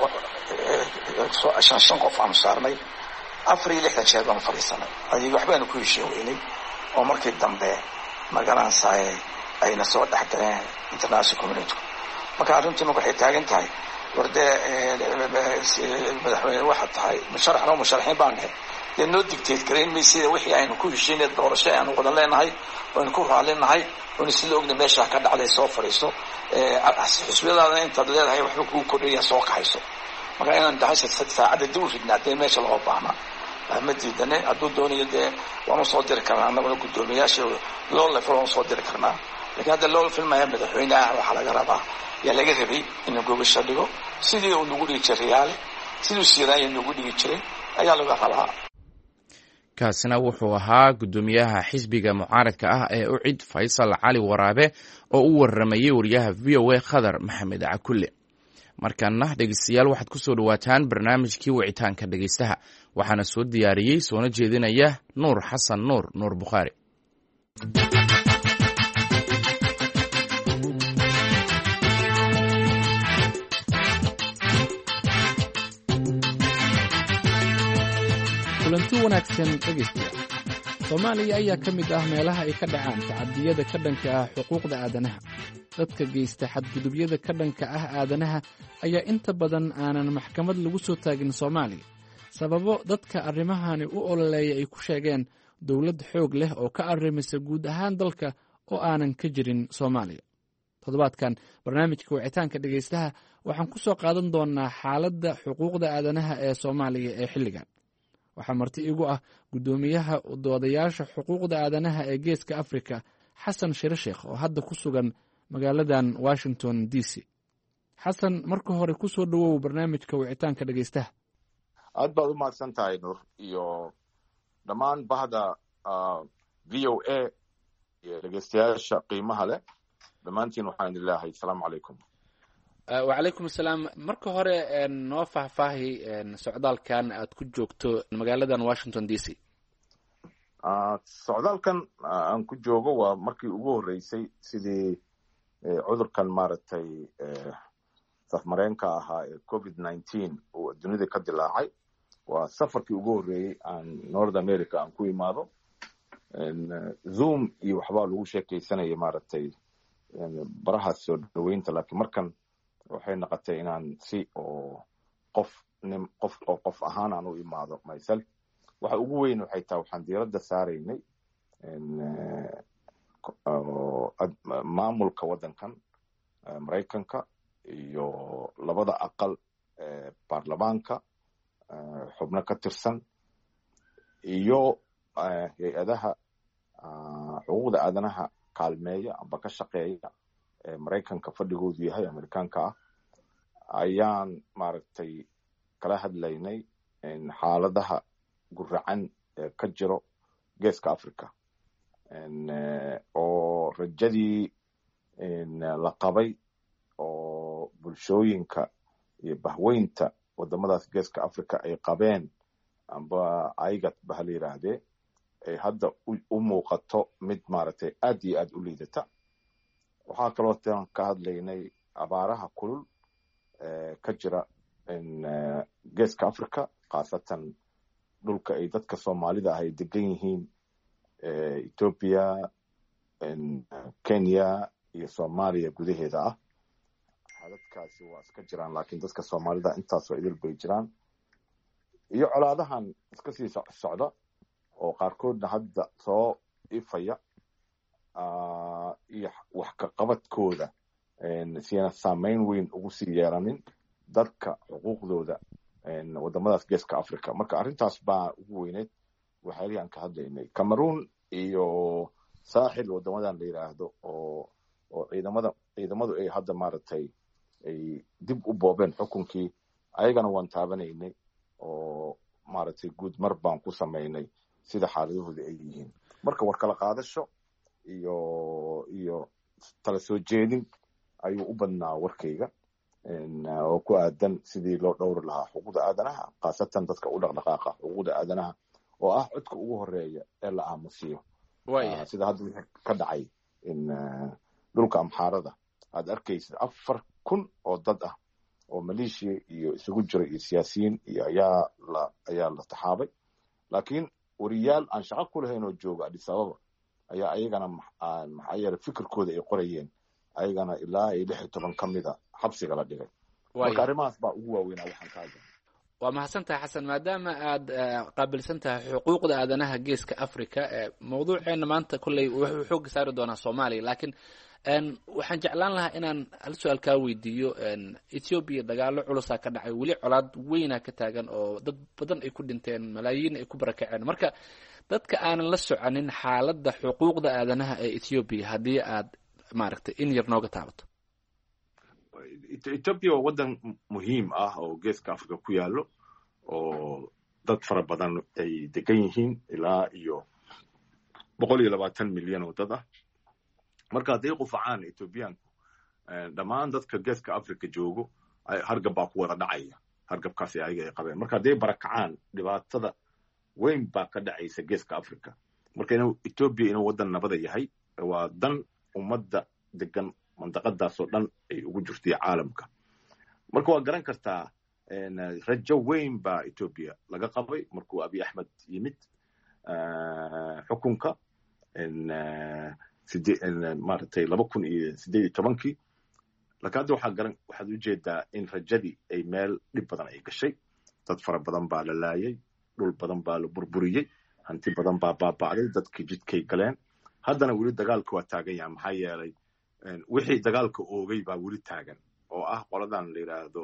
shan shan qof aanu saarnay afar iyo lixdan jeer baanu fadhiisanay ayay waxbaanu ku heshiiweynay oo markii dambe magaranaysaa ayna soo dhex galeen international community marka arrintii marka waxay taagan tahay wardee madaxweyne waxaa tahay musharaxna musharaxiin baan nahay dee noo dictate garayn maysida wixii aynu ku heshiinay doorasho aynu wada leenahay aynu ku raalinahay oona sida ogna meesha ka dhacday soo fadhiiso xisbiyadaada intaad leedahay waxba kugu kordhaya soo kaxayso marka inaan dahasha saacadda dib u ridnaa dee meesha loo baahnaa ma diidane hadduu doonayo dee waanu soo diri karnaa annaguna guddoomiyaasha loo lefel waanu soo diri karnaa lakiin hadda loo filmaya madaxweyneah waxaa laga rabaa yaa laga rabay inuu gogosha dhigo sidii uu nagu dhigi jiray yaale siduu siiraanya nagu dhigi jiray ayaa laga rabaa kaasina wuxuu ahaa guddoomiyaha xisbiga mucaaradka ah ee ucid faysal cali waraabe oo u waramayay wariyaha v o a khadar maxamed cakulle markaana dhegeystayaal waxaad ku soo dhawaataan barnaamijkii wicitaanka dhegeystaha waxaana soo diyaariyey soona jeedinaya nuur xasan nuur nuur bukhaari kulanti wanaagsan dhegeystayaal soomaaliya ayaa ka mid ah meelaha ay ka dhacaan tacadiyada ka dhanka ah xuquuqda aadanaha dadka geysta xadgudubyada ka dhanka ah aadanaha ayaa inta badan aanan maxkamad lagu soo taagin soomaaliya sababo dadka arrimahani u ololeeya ay ku sheegeen dowlad xoog leh oo ka arrimisa guud ahaan dalka oo aanan ka jirin soomaaliya toddobaadkan barnaamijka wicitaanka dhegeystaha waxaan ku soo qaadan doonnaa xaaladda xuquuqda aadanaha ee soomaaliya ee xilligan waxaa marti igu ah guddoomiyaha doodayaasha xuquuqda aadanaha ee geeska afrika xasan shire sheekh oo hadda ku sugan magaaladan washington d c xasan marka hore ku soo dhowow barnaamijka wicitaanka dhegeystaha aad baad u mahadsan tahay nuur iyo dhammaan bahda v o a iyo dhegeystayaasha qiimaha leh dhammaantiin waxaan idin leeyahay asalaamu calaykum wacalaykum asalaam marka hore noo faahfaahi socdaalkan aad ku joogto magaaladan washington d c socdaalkan aan ku joogo waa markii ugu horreysay sidii cudurkan maaragtay safmareenka ahaa ee covid nineteen uu dunida ka dilaacay waa safarkii ugu horreeyey aan north america aan ku imaado zoom iyo waxbaa lagu sheekaysanaya maaragtay barahaas soo dhaweynta laakiin markan waxay noqotay inaan si oo qof nin qof oo qof ahaan aan u imaado myself waxa ugu weyn waxay tahay waxaan diiradda saaraynay maamulka waddankan maraykanka iyo labada aqal ee baarlamaanka xubno ka tirsan iyo hay-adaha xuquuqda aadanaha kaalmeeya amba ka shaqeeya ee maraykanka fadhigoodu yahay amerikaanka ah ayaan maaragtay kala hadlaynay xaaladaha guracan ee ka jiro geeska africa oo rajadii la qabay oo bulshooyinka iyo bahweynta wadamadaas geeska africa ay qabeen amba aigat baha la yidhaahdee ay hadda u muuqato mid maaragtay aad iyo aad u liidata waxaa kaloo tan ka hadlaynay abaaraha kulul ee ka jira geeska africa khaasatan dhulka ay dadka soomaalida ah ay degan yihiin ethiopia kenya iyo soomaaliya gudaheeda ah xaaladkaasi waa iska jiraan laakiin dadka soomaalida intaasoo idil bay jiraan iyo colaadahan iska sii socda oo qaarkoodna hadda soo ifaya iyo wax ka qabadkooda siina saameyn weyn ugu sii yeelanin dadka xuquuqdooda wadamadaas geeska africa marka arrintaas baa ugu weyneed waxyaalihii aan ka hadlaynay cameroon iyo saaxil wadamadan la yidhaahdo oo oo ciidamada ciidamadu ay hadda maaragtay ay dib u boobeen xukunkii ayagana waan taabanaynay oo maaragtay guud mar baan ku samaynay sida xaaladahooda ay yihiin marka war kala qaadasho iyo iyo tala soo jeedin ayuu u badnaa warkayga oo ku aadan sidii loo dhowri lahaa xuquuqda aadanaha khaasatan dadka u dhaqdhaqaaqa xuquuqda aadanaha oo ah codka ugu horeeya ee la aamusiyo sida hadda wixii ka dhacay in dhulka amxaarada aad arkaysid afar kun oo dad ah oo maleeshiya iyo isugu jira iyo siyaasiyiin iyo ayaa la ayaa la taxaabay laakiin wariyaal aan shaqo ku lahayn oo jooga Addis Ababa ayaa ayagana maxaa yeelay fikirkooda ay qorayeen ayagana ilaa iyo lix iyo toban ka mida xabsiga la dhigay marka arrimahaas baa ugu waaweynaa waxaan ka hadlay waa mahadsantahay xasan maadaama aad qaabilsan tahay xuquuqda aadanaha geeska Afrika mawduuceena maanta kulley wuxuu xoog saari doonaa Soomaaliya laakiin waxaan jeclaan lahaa inaan hal su'aal ka weydiiyo Ethiopia dagaalo culus ka dhacay wali colaad weyn ka taagan oo dad badan ay ku dhinteen malaayiin ay ku barakaceen marka dadka aanan la soconin xaaladda xuquuqda aadanaha ee Ethiopia haddii aad maaragtay in yar nooga taabato Ethiopia waa wadan muhiim ah oo geeska Afrika ku yaalo oo dad fara badan ay degan yihiin ilaa iyo boqol iyo labaatan milyan oo dad ah marka haday qufacaan Ethiopiaanku dhammaan dadka geeska Afrika joogo hargab baa ku wada dhacaya hargabkaasi ayaga ay qabeen marka haday barakacaan dhibaatada weyn baa ka dhacaysa geeska Afrika marka inuu Ethiopia inuu wadan nabada yahay waa dan ummadda degan mandaqadaas oo dhan ay ugu jirtay caalamka marka waa garan kartaa rajo weyn baa Ethiopia laga qabay markuu Abiy Ahmed yimid xukunka maaragtay laba kun iyo siddeed iyo tobankii laakiin hadda waxaa garan waxaad u jeedaa in rajadii ay meel dhib badan ay gashay dad fara badan baa la laayay dhul badan baa la burburiyey hanti badan baa baaba'day dadkii jidkay galeen haddana weli dagaalka waa taagan yahay maxaa yeelay wixii dagaalka oogay baa weli taagan oo ah qoladan la yidhaahdo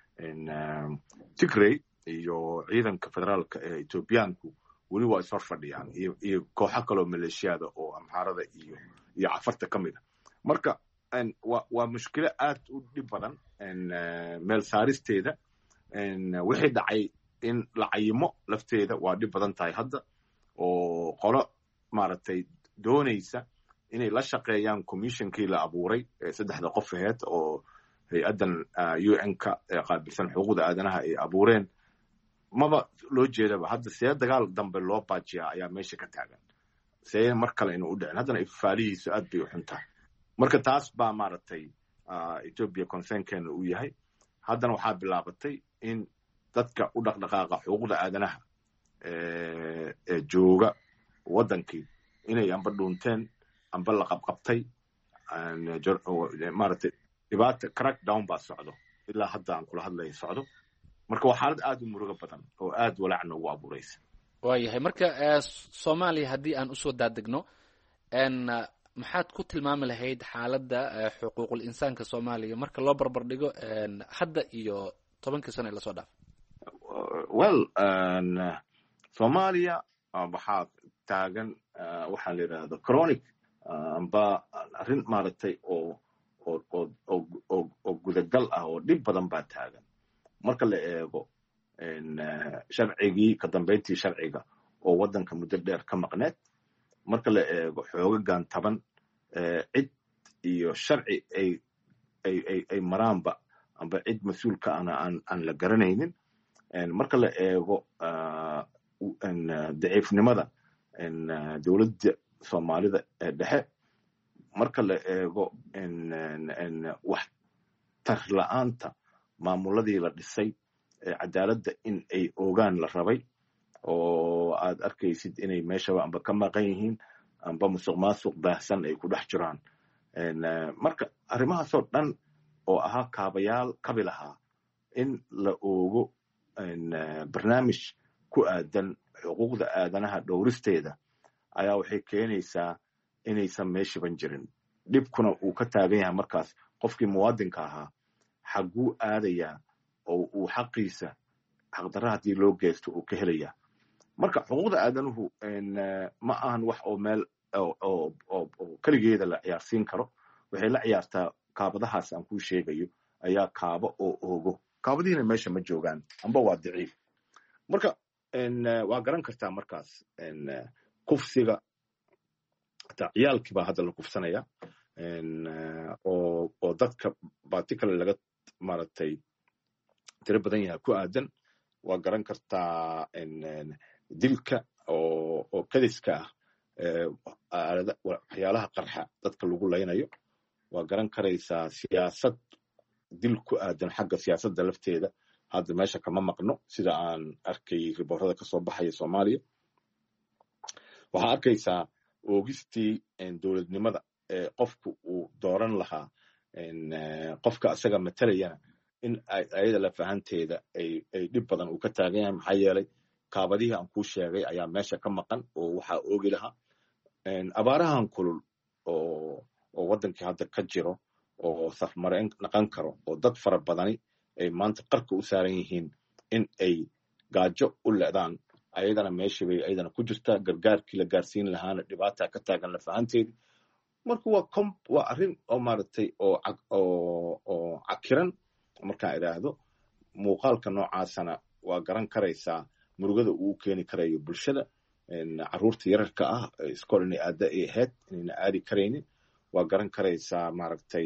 Tigray iyo ciidanka federaalka ee Ethiopiaanku weli waa is hor fadhiyaan iyo iyo kooxo kaloo maleeshiyada oo amxaarada iyo iyo cafarta ka mid ah marka waa waa mushkilo aad u dhib badan meel saaristeeda wixii dhacay in la cayimo lafteeda waa dhib badan tahay hadda oo qolo maaragtay doonaysa inay la shaqeeyaan commissionkii la abuuray saddexda qof aheed oo hay-addan U N-ka ee qaabilsan xuquuqda aadanaha ay abuureen maba loo jeedaba hadda see dagaal dambe loo baajiyaa ayaa meesha ka taagan see mar kale inuu u dhicin haddana ifaalihiisu aad bay u xun tahay marka taas baa maaragtay Ethiopia concernkeena uu yahay haddana waxaa bilaabatay in dadka u dhaqdhaqaaqa xuquuqda aadanaha ee jooga waddankii inay amba dhuunteen amba la qabqabtay maaragtay dhibaata crackdown baa socdo ilaa hadda aan kula hadlaya socdo marka waa xaalad aad u murugo badan oo aad walaac noogu abuuraysa waayahay marka Soomaaliya haddii aan usoo daadegno maxaad ku tilmaami lahayd xaaladda xuquuqul insaanka Soomaaliya marka loo barbar dhigo hadda iyo tobankii sano ee lasoo dhaafay well Soomaaliya waxaa taagan waxaa la yidhaahdo chronic amba arrin maaragtay oo oo oo oo gudagal ah oo dhib badan baa taagan marka la eego sharcigii ka dambeyntii sharciga oo waddanka muddo dheer ka maqneed marka la eego xoogagan taban cid iyo sharci ay ay ay ay maraanba amba cid mas-uulka ana aan aan la garanaynin marka la eego daciifnimada dowladda Soomaalida ee dhexe marka la eego wax tar la'aanta maamuladii la dhisay ee cadaaladda in ay ogaan la rabay oo aad arkaysid inay meeshaba amba ka maqan yihiin amba musuq maasuq baahsan ay ku dhex jiraan marka arrimahaasoo dhan oo ahaa kaabayaal kabi lahaa in la oogo barnaamij ku aadan xuquuqda aadanaha dhowristeeda ayaa waxay keenaysaa inaysan meeshiban jirin dhibkuna uu ka taagan yahay markaas qofkii muwaadinka ahaa xagguu aadayaa oo uu xaqiisa xaqdarra haddii loo geysto uu ka helayaa marka xuquuqda aadanuhu ma ahan wax oo meel oo keligeeda la ciyaarsiin karo waxay la ciyaartaa kaabadahaas aan kuu sheegayo ayaa kaabo oo oogo kaabadihiina meesha ma joogaan amba waa daciif marka waa garan kartaa markaas kufsiga hataa ciyaalkii baa hadda la kufsanaya oo oo dadka particular laga maaragtay tiro badan yahay ku aadan waa garan kartaa dilka oo oo kadiska ah waxyaalaha qarxa dadka lagu laynayo waa garan karaysaa siyaasad dil ku aadan xagga siyaasadda lafteeda hadda meesha kama maqno sida aan arkay riboorada kasoo baxaya soomaaliya waxaa arkaysaa oogistii dowladnimada qofku uu dooran lahaa qofka isaga matalayana in ayada lafahanteeda ay dhib badan uu ka taagan yahay maxaa yeelay kaabadihii aan kuu sheegay ayaa meesha ka maqan oo waxaa oogi lahaa abaarahan kulul oo oo waddankii hadda ka jiro oo safmareen naqan karo oo dad fara badani ay maanta qarka u saaran yihiin in ay gaajo u leedaan ayadana meeshii bay ayadana ku jirtaa gargaarkii la gaarsiin lahaana dhibaata ka taagan lafahanteedii marka waa com waa arrin oo maaragtay oo oo oo cakiran markaan idhaahdo muuqaalka noocaasana waa garan karaysaa murugada uu keeni karayo bulshada carruurta yararka ah iskool inay aada ay ahayd inayna aadi karaynin waa garan karaysaa maaragtay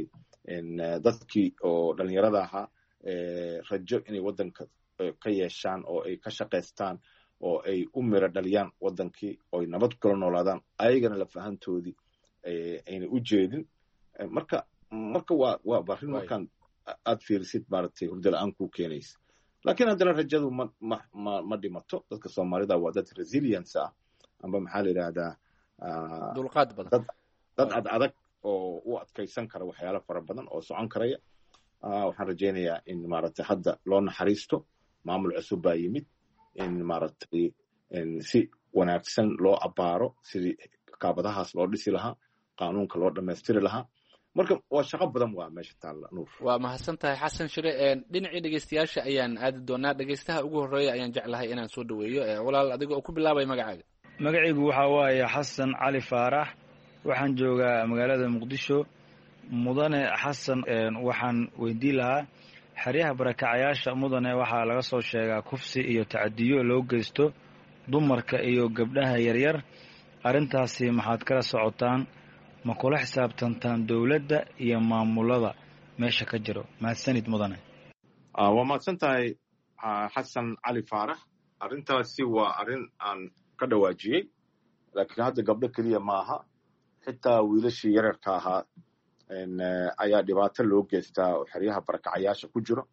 dadkii oo dhalinyarada ahaa rajo inay waddanka ka yeeshaan oo ay ka shaqaystaan oo ay u miro dhaliyaan waddankii ooy nabad kula noolaadaan ayagana lafahantoodii ayna u jeedin marka marka waa waa arrin markaan aad fiirisid maaragtay hurdo la-aan kuu keenaysa laakiin haddana rajadu ma ma ma ma dhimato dadka soomaalida waa dad resilience ah amba maxaa la yidhaahdaa dulqaad badan dad dad ad adag oo u adkaysan kara waxyaalo fara badan oo socon karaya waxaan rajaynayaa in maaragtay hadda loo naxariisto maamul cusub baa yimid in maaragtay si wanaagsan loo abaaro sidii kaabadahaas loo dhisi lahaa qaanuunka loo dhammaystiri lahaa marka waa shaqo badan waa meesha taalla nuur waa mahadsan tahay xasan shire dhinacii dhegeystayaasha ayaan aadi doonaa dhegeystaha ugu horreeya ayaan jeclahay inaan soo dhaweeyo walaal adiga oo ku bilaabay magacaaga magacaygu waxaa waaye xasan cali faarax waxaan joogaa magaalada muqdisho mudane xasan waxaan weydiin lahaa xeryaha barakacayaasha mudane waxaa laga soo sheegaa kufsi iyo tacadiyo loo geysto dumarka iyo gabdhaha yaryar arrintaasi maxaad kala socotaan ma kula xisaabtantaan dowladda iyo maamulada meesha ka jiro mahadsanid mudane waa mahadsan tahay xasan cali faarax arrintaasi waa arrin aan ka dhawaajiyey laakiin hadda gabdho keliya maaha xitaa wiilashii yararka ahaa ayaa dhibaato loo geystaa oo xeryaha barakacayaasha ku jiro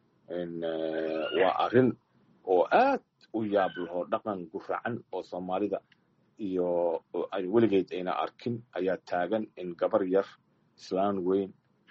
waa arrin oo aad u yaab laho dhaqan guracan oo soomaalida iyo weligeed ayna arkin ayaa taagan in gabar yar islaan weyn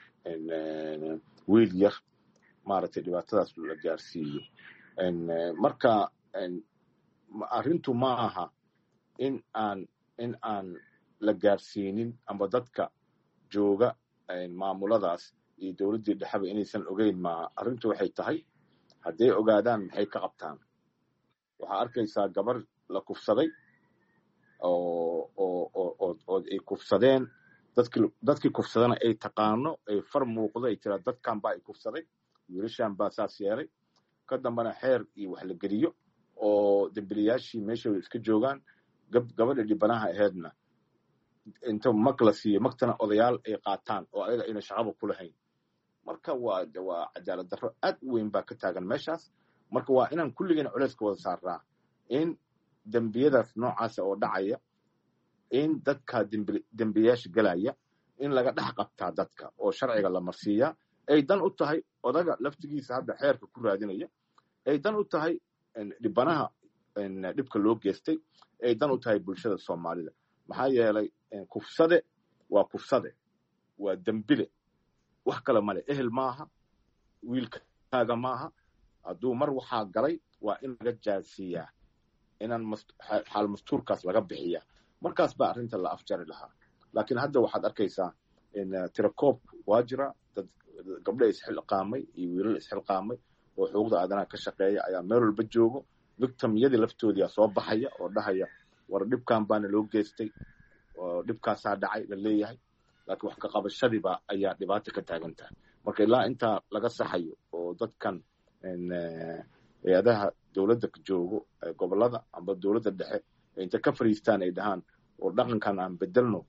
wiil yar maaragtay dhibaatadaas la gaarsiiyo marka arrintu ma aha in aan in aan la gaarsiinin amba dadka jooga maamuladaas iyo dowladdii dhexeba inaysan ogeyn ma arrintu waxay tahay hadday ogaadaan maxay ka qabtaan waxaa arkaysaa gabar la kufsaday oo oo oo oo ay kufsadeen dadkii dadkii kufsadana ay taqaano ay far muuqdo ay tiraa dadkan baa ay kufsaday wiilashan baa saas yeelay ka dambana xeer iyo wax la geliyo oo dambiliyaashii meeshooda iska joogaan gabadha dhibanaha aheedna inta mag la siiyo magtana odayaal ay qaataan oo ayaga ayna shaqaba ku lahayn marka waa waa cadaalad darro aad u weyn baa ka taagan meeshaas marka waa inaan kulligeen culeyska wada saarnaa in dembiyadaas noocaasa oo dhacaya in dadka dembiyaasha gelaya in laga dhex qabtaa dadka oo sharciga la marsiiyaa ay dan u tahay odaga laftigiisa hadda xeerka ku raadinaya ay dan u tahay dhibanaha dhibka loo geystay ay dan u tahay bulshada soomaalida maxaa yeelay kufsade waa kufsade waa dembile wax kale male ehel maaha wiilkaaga maaha hadduu mar waxaa galay waa in laga jaasiiyaa inaan xaal mastuurkaas laga bixiya markaas baa arrinta la afjari lahaa laakiin hadda waxaad arkaysaa tirakoob waa jira dad gabdho isxilqaamay iyo wiilal isxilqaamay oo xuquuqda aadanaha ka shaqeeya ayaa meel walba joogo victimyadii laftoodiia soo baxaya oo dhahaya war dhibkan baana loo geystay oo dhibkaasaa dhacay la leeyahay laakiin wax ka qabashadiiba ayaa dhibaata ka taagan tahay marka ilaa intaa laga saxayo oo dadkan hay-adaha dowladda joogo gobolada amba dowladda dhexe inta ka fariistaan ay dhahaan oo dhaqankan aan bedelno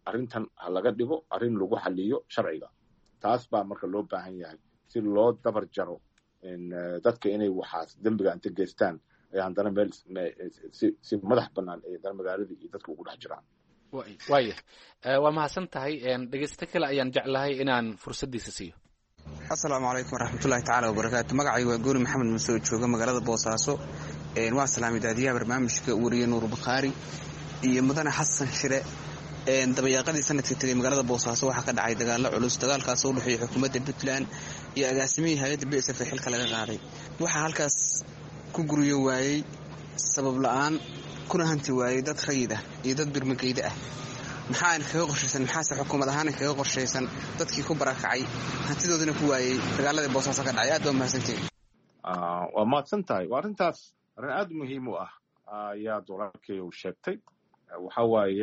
arrintan ha laga dhigo arrin lagu xaliyo sharciga. taas baa marka loo baahan yahay si loo dabar jaro dadka inay waxaas dembiga inta geystaan ay haddana meel si madax bannaan ay haddana magaaladii iyo dadka ugu dhex jiraan. waaya waa mahadsan tahay. dhegeysto kale ayaan jeclahay inaan fursaddiisa siiyo. asalaamu calaykum waraxmatullahi tacaala wabarakaatu. magacayga waa goori maxamed masoo jooga magaalada boosaaso. waa salaamay daadiyaha barnaamijka wariye nuur bakhaari iyo mudane xasan shire. dabayaaqadii sanadka tegay magaalada boosaaso waxaa ka dhacay dagaalo culus. dagaalkaasoo u dhexeeya xukuumadda puntland iyo agaasimihii hay-adda b s f ee xilka laga qaaday. waxaa halkaas ku guryo waayey sabab la-aan kuna hanti waayey dad rayid ah iyo dad birmageyda ah. maxaana kaga qorshaysan maxaase xukuumad ahaana kaga qorshaysan dadkii ku barakacay hantidoodina ku waayey dagaaladii boosaaso ka dhacay? aad baa mahadsantihin. waa mahadsan tahay. waa arrintaas arrin aad muhiim u ah ayaa dolarkii uu sheegtay. waxa waaye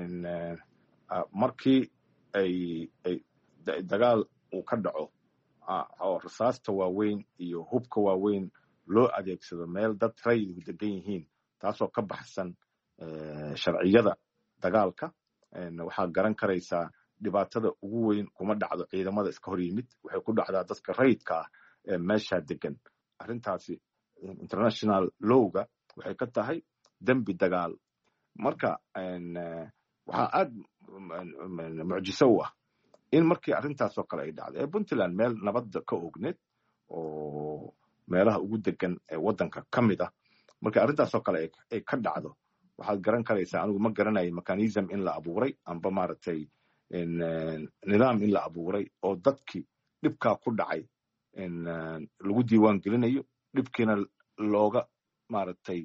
markii ay dagaal uu ka dhaco oo rasaasta waaweyn iyo hubka waaweyn loo adeegsado meel dad rayidku degan yihiin, taasoo ka baxsan sharciyada dagaalka, waxaa garan karaysaa dhibaatada ugu weyn kuma dhacdo ciidamada iska hor yimid, waxay ku dhacdaa dadka rayidka ah ee meeshaa degan. arrintaasi international lowga waxay ka tahay dembi dagaal. marka waxaa aad mucjiso u ah in markii arrintaasoo kale ay dhacdo ee puntland meel nabadda ka ogneed oo meelaha ugu degan ee waddanka ka mid ah, markii arrintaasoo kale ay ka dhacdo waxaad garan karaysaa, anigu ma garanayo mechanism in la abuuray amba maaragtay nidaam in la abuuray oo dadkii dhibkaa ku dhacay lagu diiwaan gelinayo, dhibkiina looga maaragtay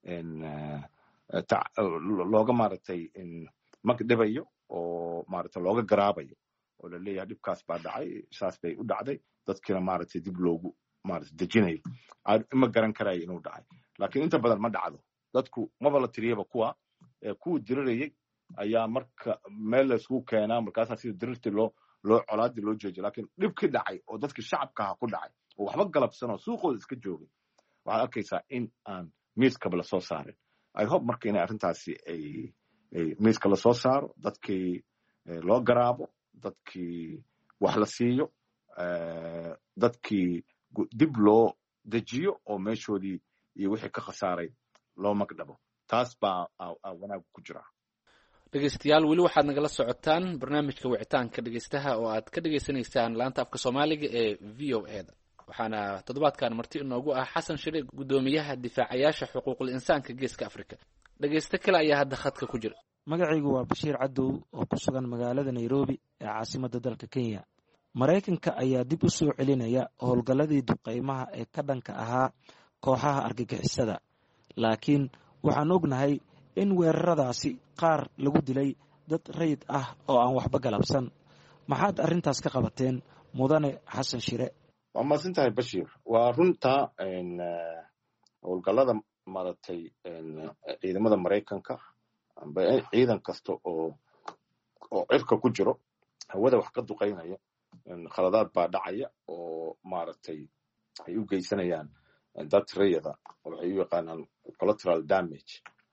looga maaragtay magdhibayo oo maaragtay looga garaabayo oo la leeyahay dhibkaas baa dhacay, saas bay u dhacday, dadkiina maaragtay dib loogu maaragtay dejinayo. ma garan karayo inuu dhacay, laakiin inta badan ma dhacdo. dadku maba la tiriyaba kuwa ee kuwa dirirayay ayaa marka meel la isugu keenaa, markaasaa sida dirirtii loo loo colaadii loo joojiyo. laakiin dhibkii dhacay oo dadkii shacabka aha ku dhacay oo waxba galabsan oo suuqooda iska joogay, waxaad arkaysaa in aan miiskaba lasoo saarin. I hope marka inay arrintaasi ay miiska lasoo saaro, dadkii loo garaabo, dadkii wax la siiyo, dadkii dib loo dejiyo oo meeshoodii iyo wixii ka khasaaray loo magdhabo. taas baa wanaag ku jira. dhegeystayaal, weli waxaad nagala socotaan barnaamijka wicitaanka dhegeystaha oo aad ka dhegeysanaysaan laanta afka soomaaliga ee v o e da. waxaana toddobaadkan marti inoogu ah xasan shire, guddoomiyaha difaacayaasha xuquuqul insaanka geeska afrika. dhegeysto kale ayaa hadda khadka ku jira. magacaygu waa bashiir cadow oo ku sugan magaalada nairobi ee caasimadda dalka kenya. maraykanka ayaa dib u soo celinaya howlgalladii duqeymaha ee ka dhanka ahaa kooxaha argagixisada, laakiin waxaan ognahay in weeraradaasi qaar lagu dilay dad rayid ah oo aan waxba galabsan. maxaad arrintaas ka qabateen mudane xasan shire? waa mahadsan tahay bashiir. waa runtaa howlgallada maaragtay ciidamada maraykanka amba ciidan kasta oo oo cirka ku jiro hawada wax ka duqeynaya, khaladaad baa dhacaya oo maaragtay ay u geysanayaan dad rayida, waxay u yaqaanaan collateral damage.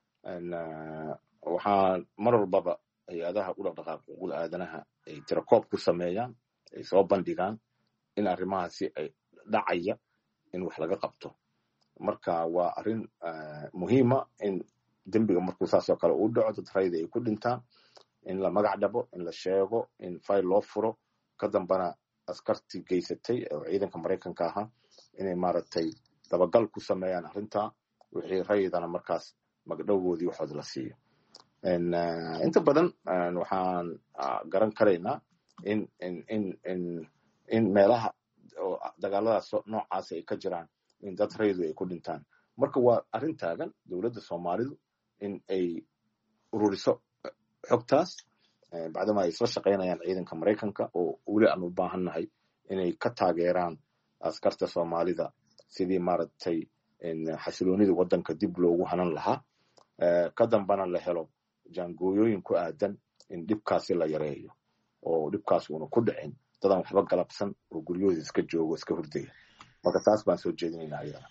waxaa mar walbaba hay-adaha u dhaqdhaqaaq xuquuqda aadanaha ay tirakoob ku sameeyaan, ay soo bandhigaan in arrimahaasi ay dhacaya in wax laga qabto. marka waa arrin muhiima in dembiga markuu saasoo kale uu dhaco dad rayida ay ku dhintaan, in la magac dhabo, in la sheego, in fayl loo furo, ka dambana askartii geysatay oo ciidanka maraykanka ahaa inay maaragtay dabagal ku sameeyaan arrintaa, wixii rayidana markaas magdhowgoodii waxooda la siiyo. inta badan waxaan garan karaynaa in in in in in meelaha oo dagaaladaas noocaas ay ka jiraan in dad rayidu ay ku dhintaan. marka waa arrin taagan dowladda soomaalidu in ay ururiso xogtaas, bacdama ay isla shaqaynayaan ciidanka maraykanka oo weli aan u baahannahay inay ka taageeraan askarta soomaalida sidii maaragtay xasiloonida waddanka dib loogu hanan lahaa, ka dambana la helo jaangooyooyin ku aadan in dhibkaasi la yareeyo oo dhibkaas uuna ku dhicin dadaan waxba galabsan oo guryahooda iska joogo iska hurdaya. marka taas baan soo jeedinaynaa ayadana.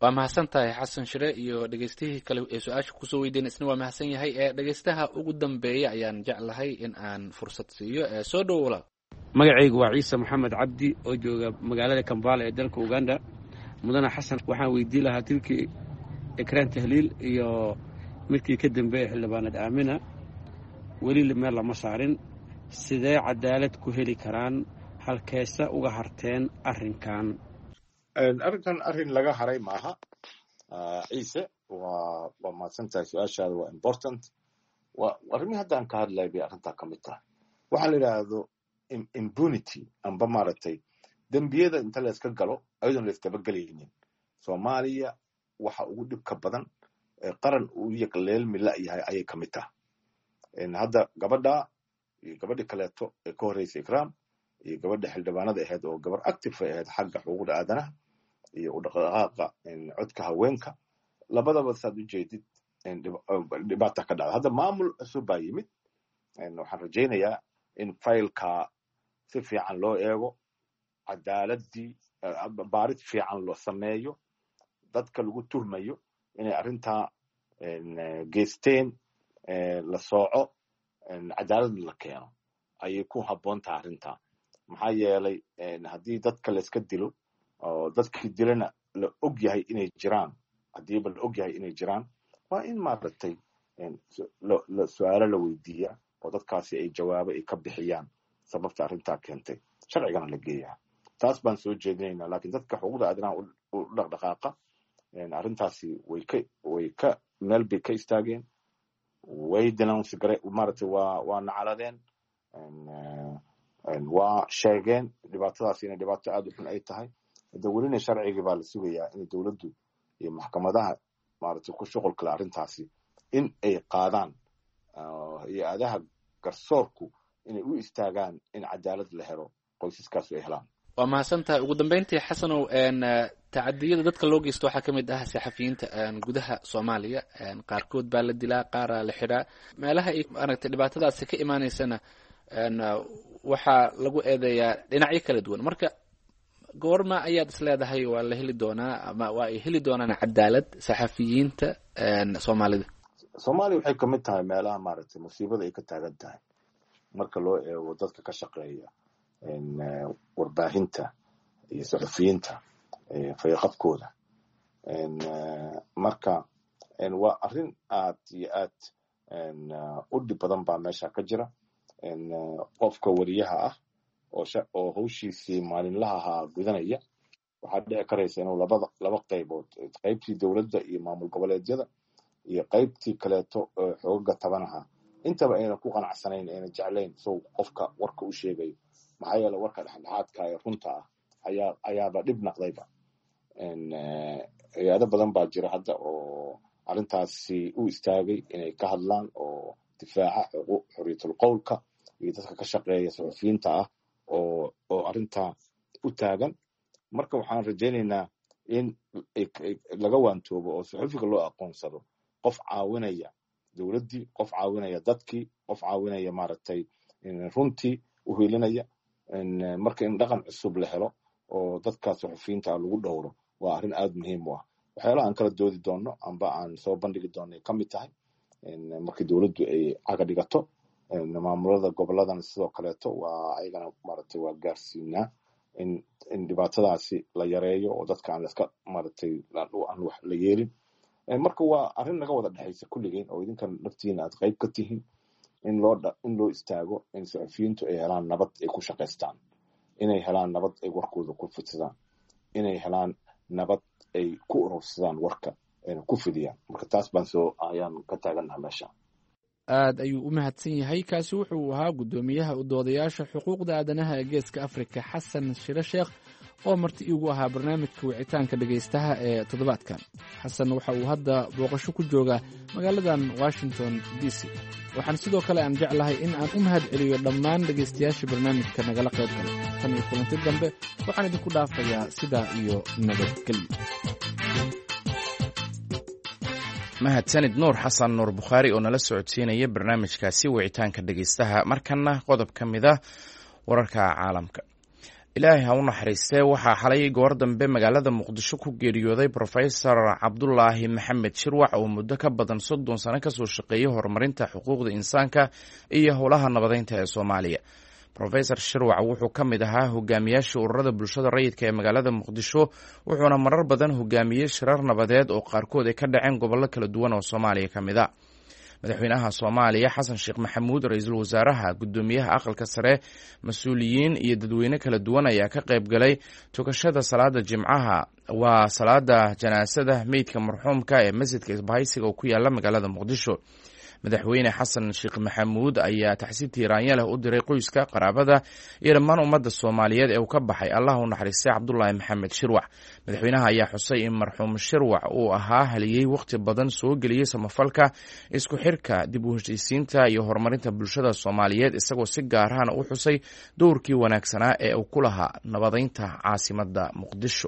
waa mahadsan tahay xasan shire iyo dhegeystihii kale ee su-aasha kusoo weydiin isna waa mahadsan yahay ee dhegeystaha ugu dambeeya ayaan jeclahay in aan fursad siiyo ee soo dhow walaal magacaygu waa ciise maxamed cabdi oo jooga magaalada Kampala ee dalka Uganda. mudane xasan waxaan weydiin lahaa tilkii ekraan tahliil iyo midkii ka dambeeyay xildhibaanad aamina weli meel lama saarin, sidee cadaalad ku heli karaan, halkeesa uga harteen arrinkan? arrinkan arrin laga haray maaha ciise, waa waa mahadsantahay, su-aashaada waa important. waa arrimihi haddaan ka hadlay bay arrintaa ka mid tahay. waxaa la yidhaahdo impunity amba maaragtay dembiyada inta la iska galo ayadoon la isdabagelaynin. soomaaliya waxa ugu dhibka badan qaran uu yaqleelmi la yahay ayay ka mid tahay. hadda gabadha iyo gabadhi kaleeto ee ka horreysay ikraam iyo gabadha xildhibaanada ahayd oo gabar active ahayd xagga xuquuqda aadanaha iyo u dhaqdhaqaaqa codka haweenka, labadaba saad u jeedid dhibaata ka dhacda. hadda maamul cusub baa yimid. waxaan rajaynayaa in faylka si fiican loo eego, cadaaladii baarid fiican loo sameeyo, dadka lagu turmayo inay arrintaa geysteen la sooco, cadaalad la keeno ayay ku habboon tahay arrintaa. maxaa yeelay haddii dadka la iska dilo oo dadkii dilana la og yahay inay jiraan, haddiiba la og yahay inay jiraan, waa in maaragtay su-aalo la weydiiya oo dadkaasi ay jawaabo ay ka bixiyaan sababta arrintaa keentay, sharcigana la geeyaa. taas baan soo jeedinaynaa. laakiin dadka xuquuqda aadanaha u dhaqdhaqaaqa arrintaasi way ka way ka meel bay ka istaageen, way denounce gare maaragtay waa waa nacaladeen, waa sheegeen dhibaatadaasi inay dhibaato aad u xun ay tahay. hadda welina sharcigii baa la sugayaa in dowladdu iyo maxkamadaha maaragtay ku shuqulkale arrintaasi in ay qaadaan iyo aadaha garsoorku inay u istaagaan in cadaalad la helo, qoysaskaasu ay helaan. waa mahadsan tahay. ugu dambeyntii xasanow, tacadiyada dadka loo geysto waxaa ka mid ah saxafiyiinta gudaha soomaaliya. qaarkood baa la dilaa, qaaraa la xidhaa. meelaha ay aragtay dhibaatadaasi ka imaanaysana waxaa lagu eedeeyaa dhinacyo kala duwan. marka goorma ayaad is leedahay waa la heli doonaa ama waa ay heli doonaan cadaalad saxafiyiinta soomaalida? soomaaliya waxay ka mid tahay meelaha maaragtay musiibada ay ka taagan tahay marka loo eego dadka ka shaqeeya warbaahinta iyo saxafiyiinta fayaqabkooda. marka waa arrin aad iyo aad u dhib badan baa meesha ka jira. qofka wariyaha ah oo hawshiisii maalinlaha ahaa gudanaya, waxaa dhici karaysa inuu labada laba qaybood, qaybtii dowladda iyo maamul goboleedyada iyo qaybtii kaleeto xoogaga tabanaha, intaba ayna ku qanacsanayn, ayna jeclayn sow qofka warka u sheegayo. maxaa yeele warka dhexdhexaadka ee runta ah ayaa ayaaba dhib naqdayba. hay-ado badan baa jira hadda oo arrintaasi u istaagay inay ka hadlaan oo difaaca xuquuq xorriyatul qowlka iyo dadka ka shaqeeya saxufiyiinta ah oo oo arrintaa u taagan. marka waxaan rajaynaynaa in laga waantoobo oo saxufiga loo aqoonsado qof caawinaya dowladdii, qof caawinaya dadkii, qof caawinaya maaragtay runtii u helinaya. marka in dhaqan cusub la helo oo dadka saxufiyiinta lagu dhowro waa arrin aad muhiim u ah. waxyaalaha aan kala doodi doono amba aan soo bandhigi doono ay ka mid tahay markii dowladdu ay caga dhigato. maamulada goboladana sidoo kaleeto waa ayagana maaragtay waa gaarsiinaa in in dhibaatadaasi la yareeyo oo dadka aan iska maaragtay aan wax la yeelin. marka waa arrin naga wada dhexaysa kulligeen oo idinkan naftiina aad qayb ka tihiin in loo in loo istaago in saxafiyiintu ay helaan nabad ay ku shaqaystaan, inay helaan nabad ay warkooda ku fidsadaan, inay helaan nabad ay ku urursadaan warka ayna ku fidiyaan. marka taas baan soo ayaan ka taagannaha meesha. aad ayuu u mahadsan yahay. kaasi wuxuu ahaa guddoomiyaha u doodayaasha xuquuqda aadanaha ee geeska afrika xasan shire sheekh oo marti iigu ahaa barnaamijka wicitaanka dhegaystaha ee toddobaadkan. xasan waxa uu hadda booqasho ku joogaa magaaladan washington d c. waxaan sidoo kale aan jeclahay in aan u mahad celiyo dhammaan dhegaystayaashii barnaamijka nagala qayb galay. tan iyo kulanti dambe waxaan idinku dhaafayaa sidaa iyo nabadgelyo. mahadsanid nuur xasan nuur bukhaari oo nala socodsiinaya barnaamijkaasi wicitaanka dhegaystaha. markana qodob ka mid ah wararka caalamka. ilaahay ha u naxariistee waxaa xalay goor dambe magaalada muqdisho ku geeriyooday brofesor cabdulaahi maxamed shirwac oo muddo ka badan soddon sano kasoo shaqeeyey horumarinta xuquuqda insaanka iyo howlaha nabadeynta ee soomaaliya. brofesor shirwac wuxuu ka mid ahaa hogaamiyaashii ururada bulshada rayidka ee magaalada muqdisho, wuxuuna marar badan hogaamiyey shirar nabadeed oo qaarkood ay ka dhaceen gobollo kala duwan oo soomaaliya ka mid a. madaxweynaha soomaaliya xasan sheekh maxamuud, ra-iisul wasaaraha, guddoomiyaha aqalka sare, mas-uuliyiin iyo dadweyne kala duwan ayaa ka qayb galay tukashada salaada jimcaha waa salaada janaasada meydka marxuumka ee masjidka isbahaysiga oo ku yaala magaalada muqdisho. madaxweyne xasan sheekh maxamuud ayaa taxsiib tiiraanya leh u diray qoyska, qaraabada iyo dhammaan ummadda soomaaliyeed ee uu ka baxay allah u naxariistay cabdulaahi maxamed shirwac. madaxweynaha ayaa xusay in marxuum shirwac uu ahaa haliyey wakhti badan soo geliyey samafalka, isku xirka, dib u heshiisiinta iyo horumarinta bulshada soomaaliyeed, isagoo si gaarahana u xusay dowrkii wanaagsanaa ee uu ku lahaa nabadeynta caasimadda muqdisho.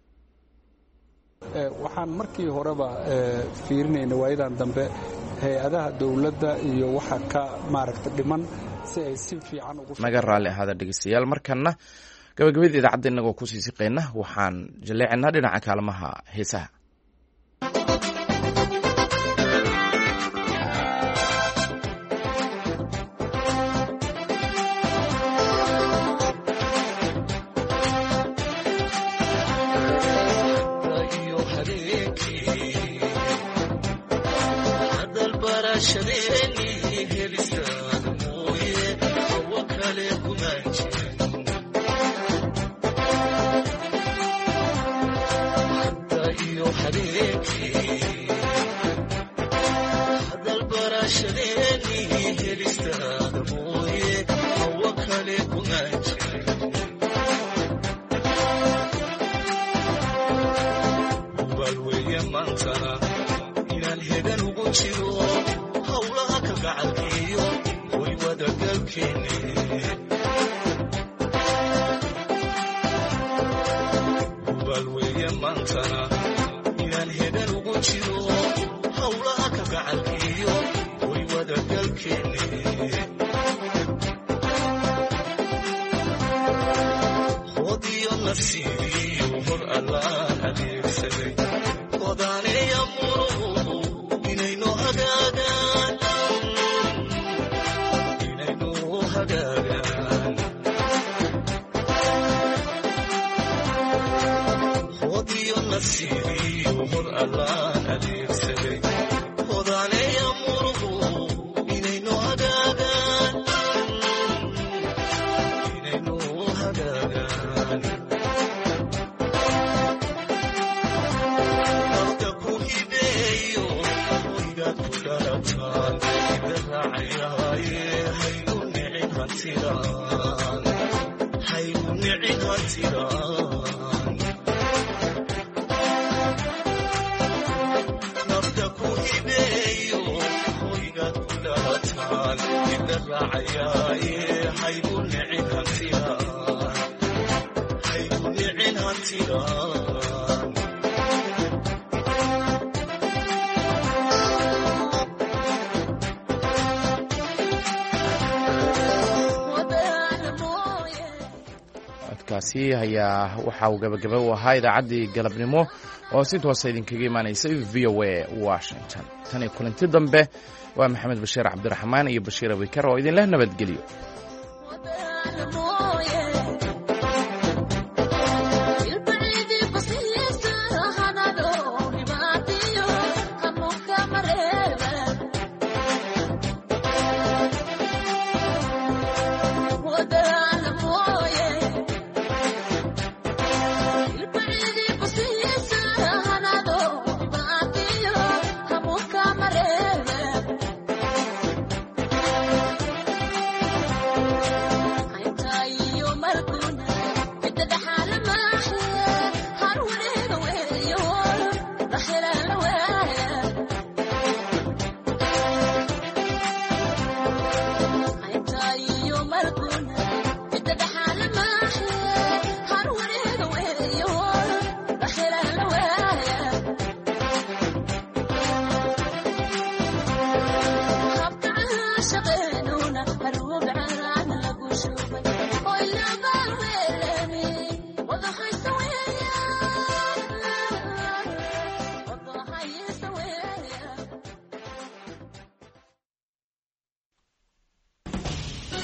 waxaan markii horeba fiirinayna waayadan dambe hay-adaha dowladda iyo waxa ka maaragta dhiman si ay si fiican ugu naga raalli ahaada dhegeystayaal. markana gabagabada idaacadda innagoo kusii siqeyna waxaan jaleecinaa dhinaca kaalmaha heesaha. kaasi ayaa waxa uu gabagaba u ahaa idaacaddii galabnimo oo si toosa idinkaga imaanaysay v o a washington. tan iyo kulanti dambe waa maxamed bashiir cabdiraxmaan iyo bashiir abikar oo idinleh nabadgelyo.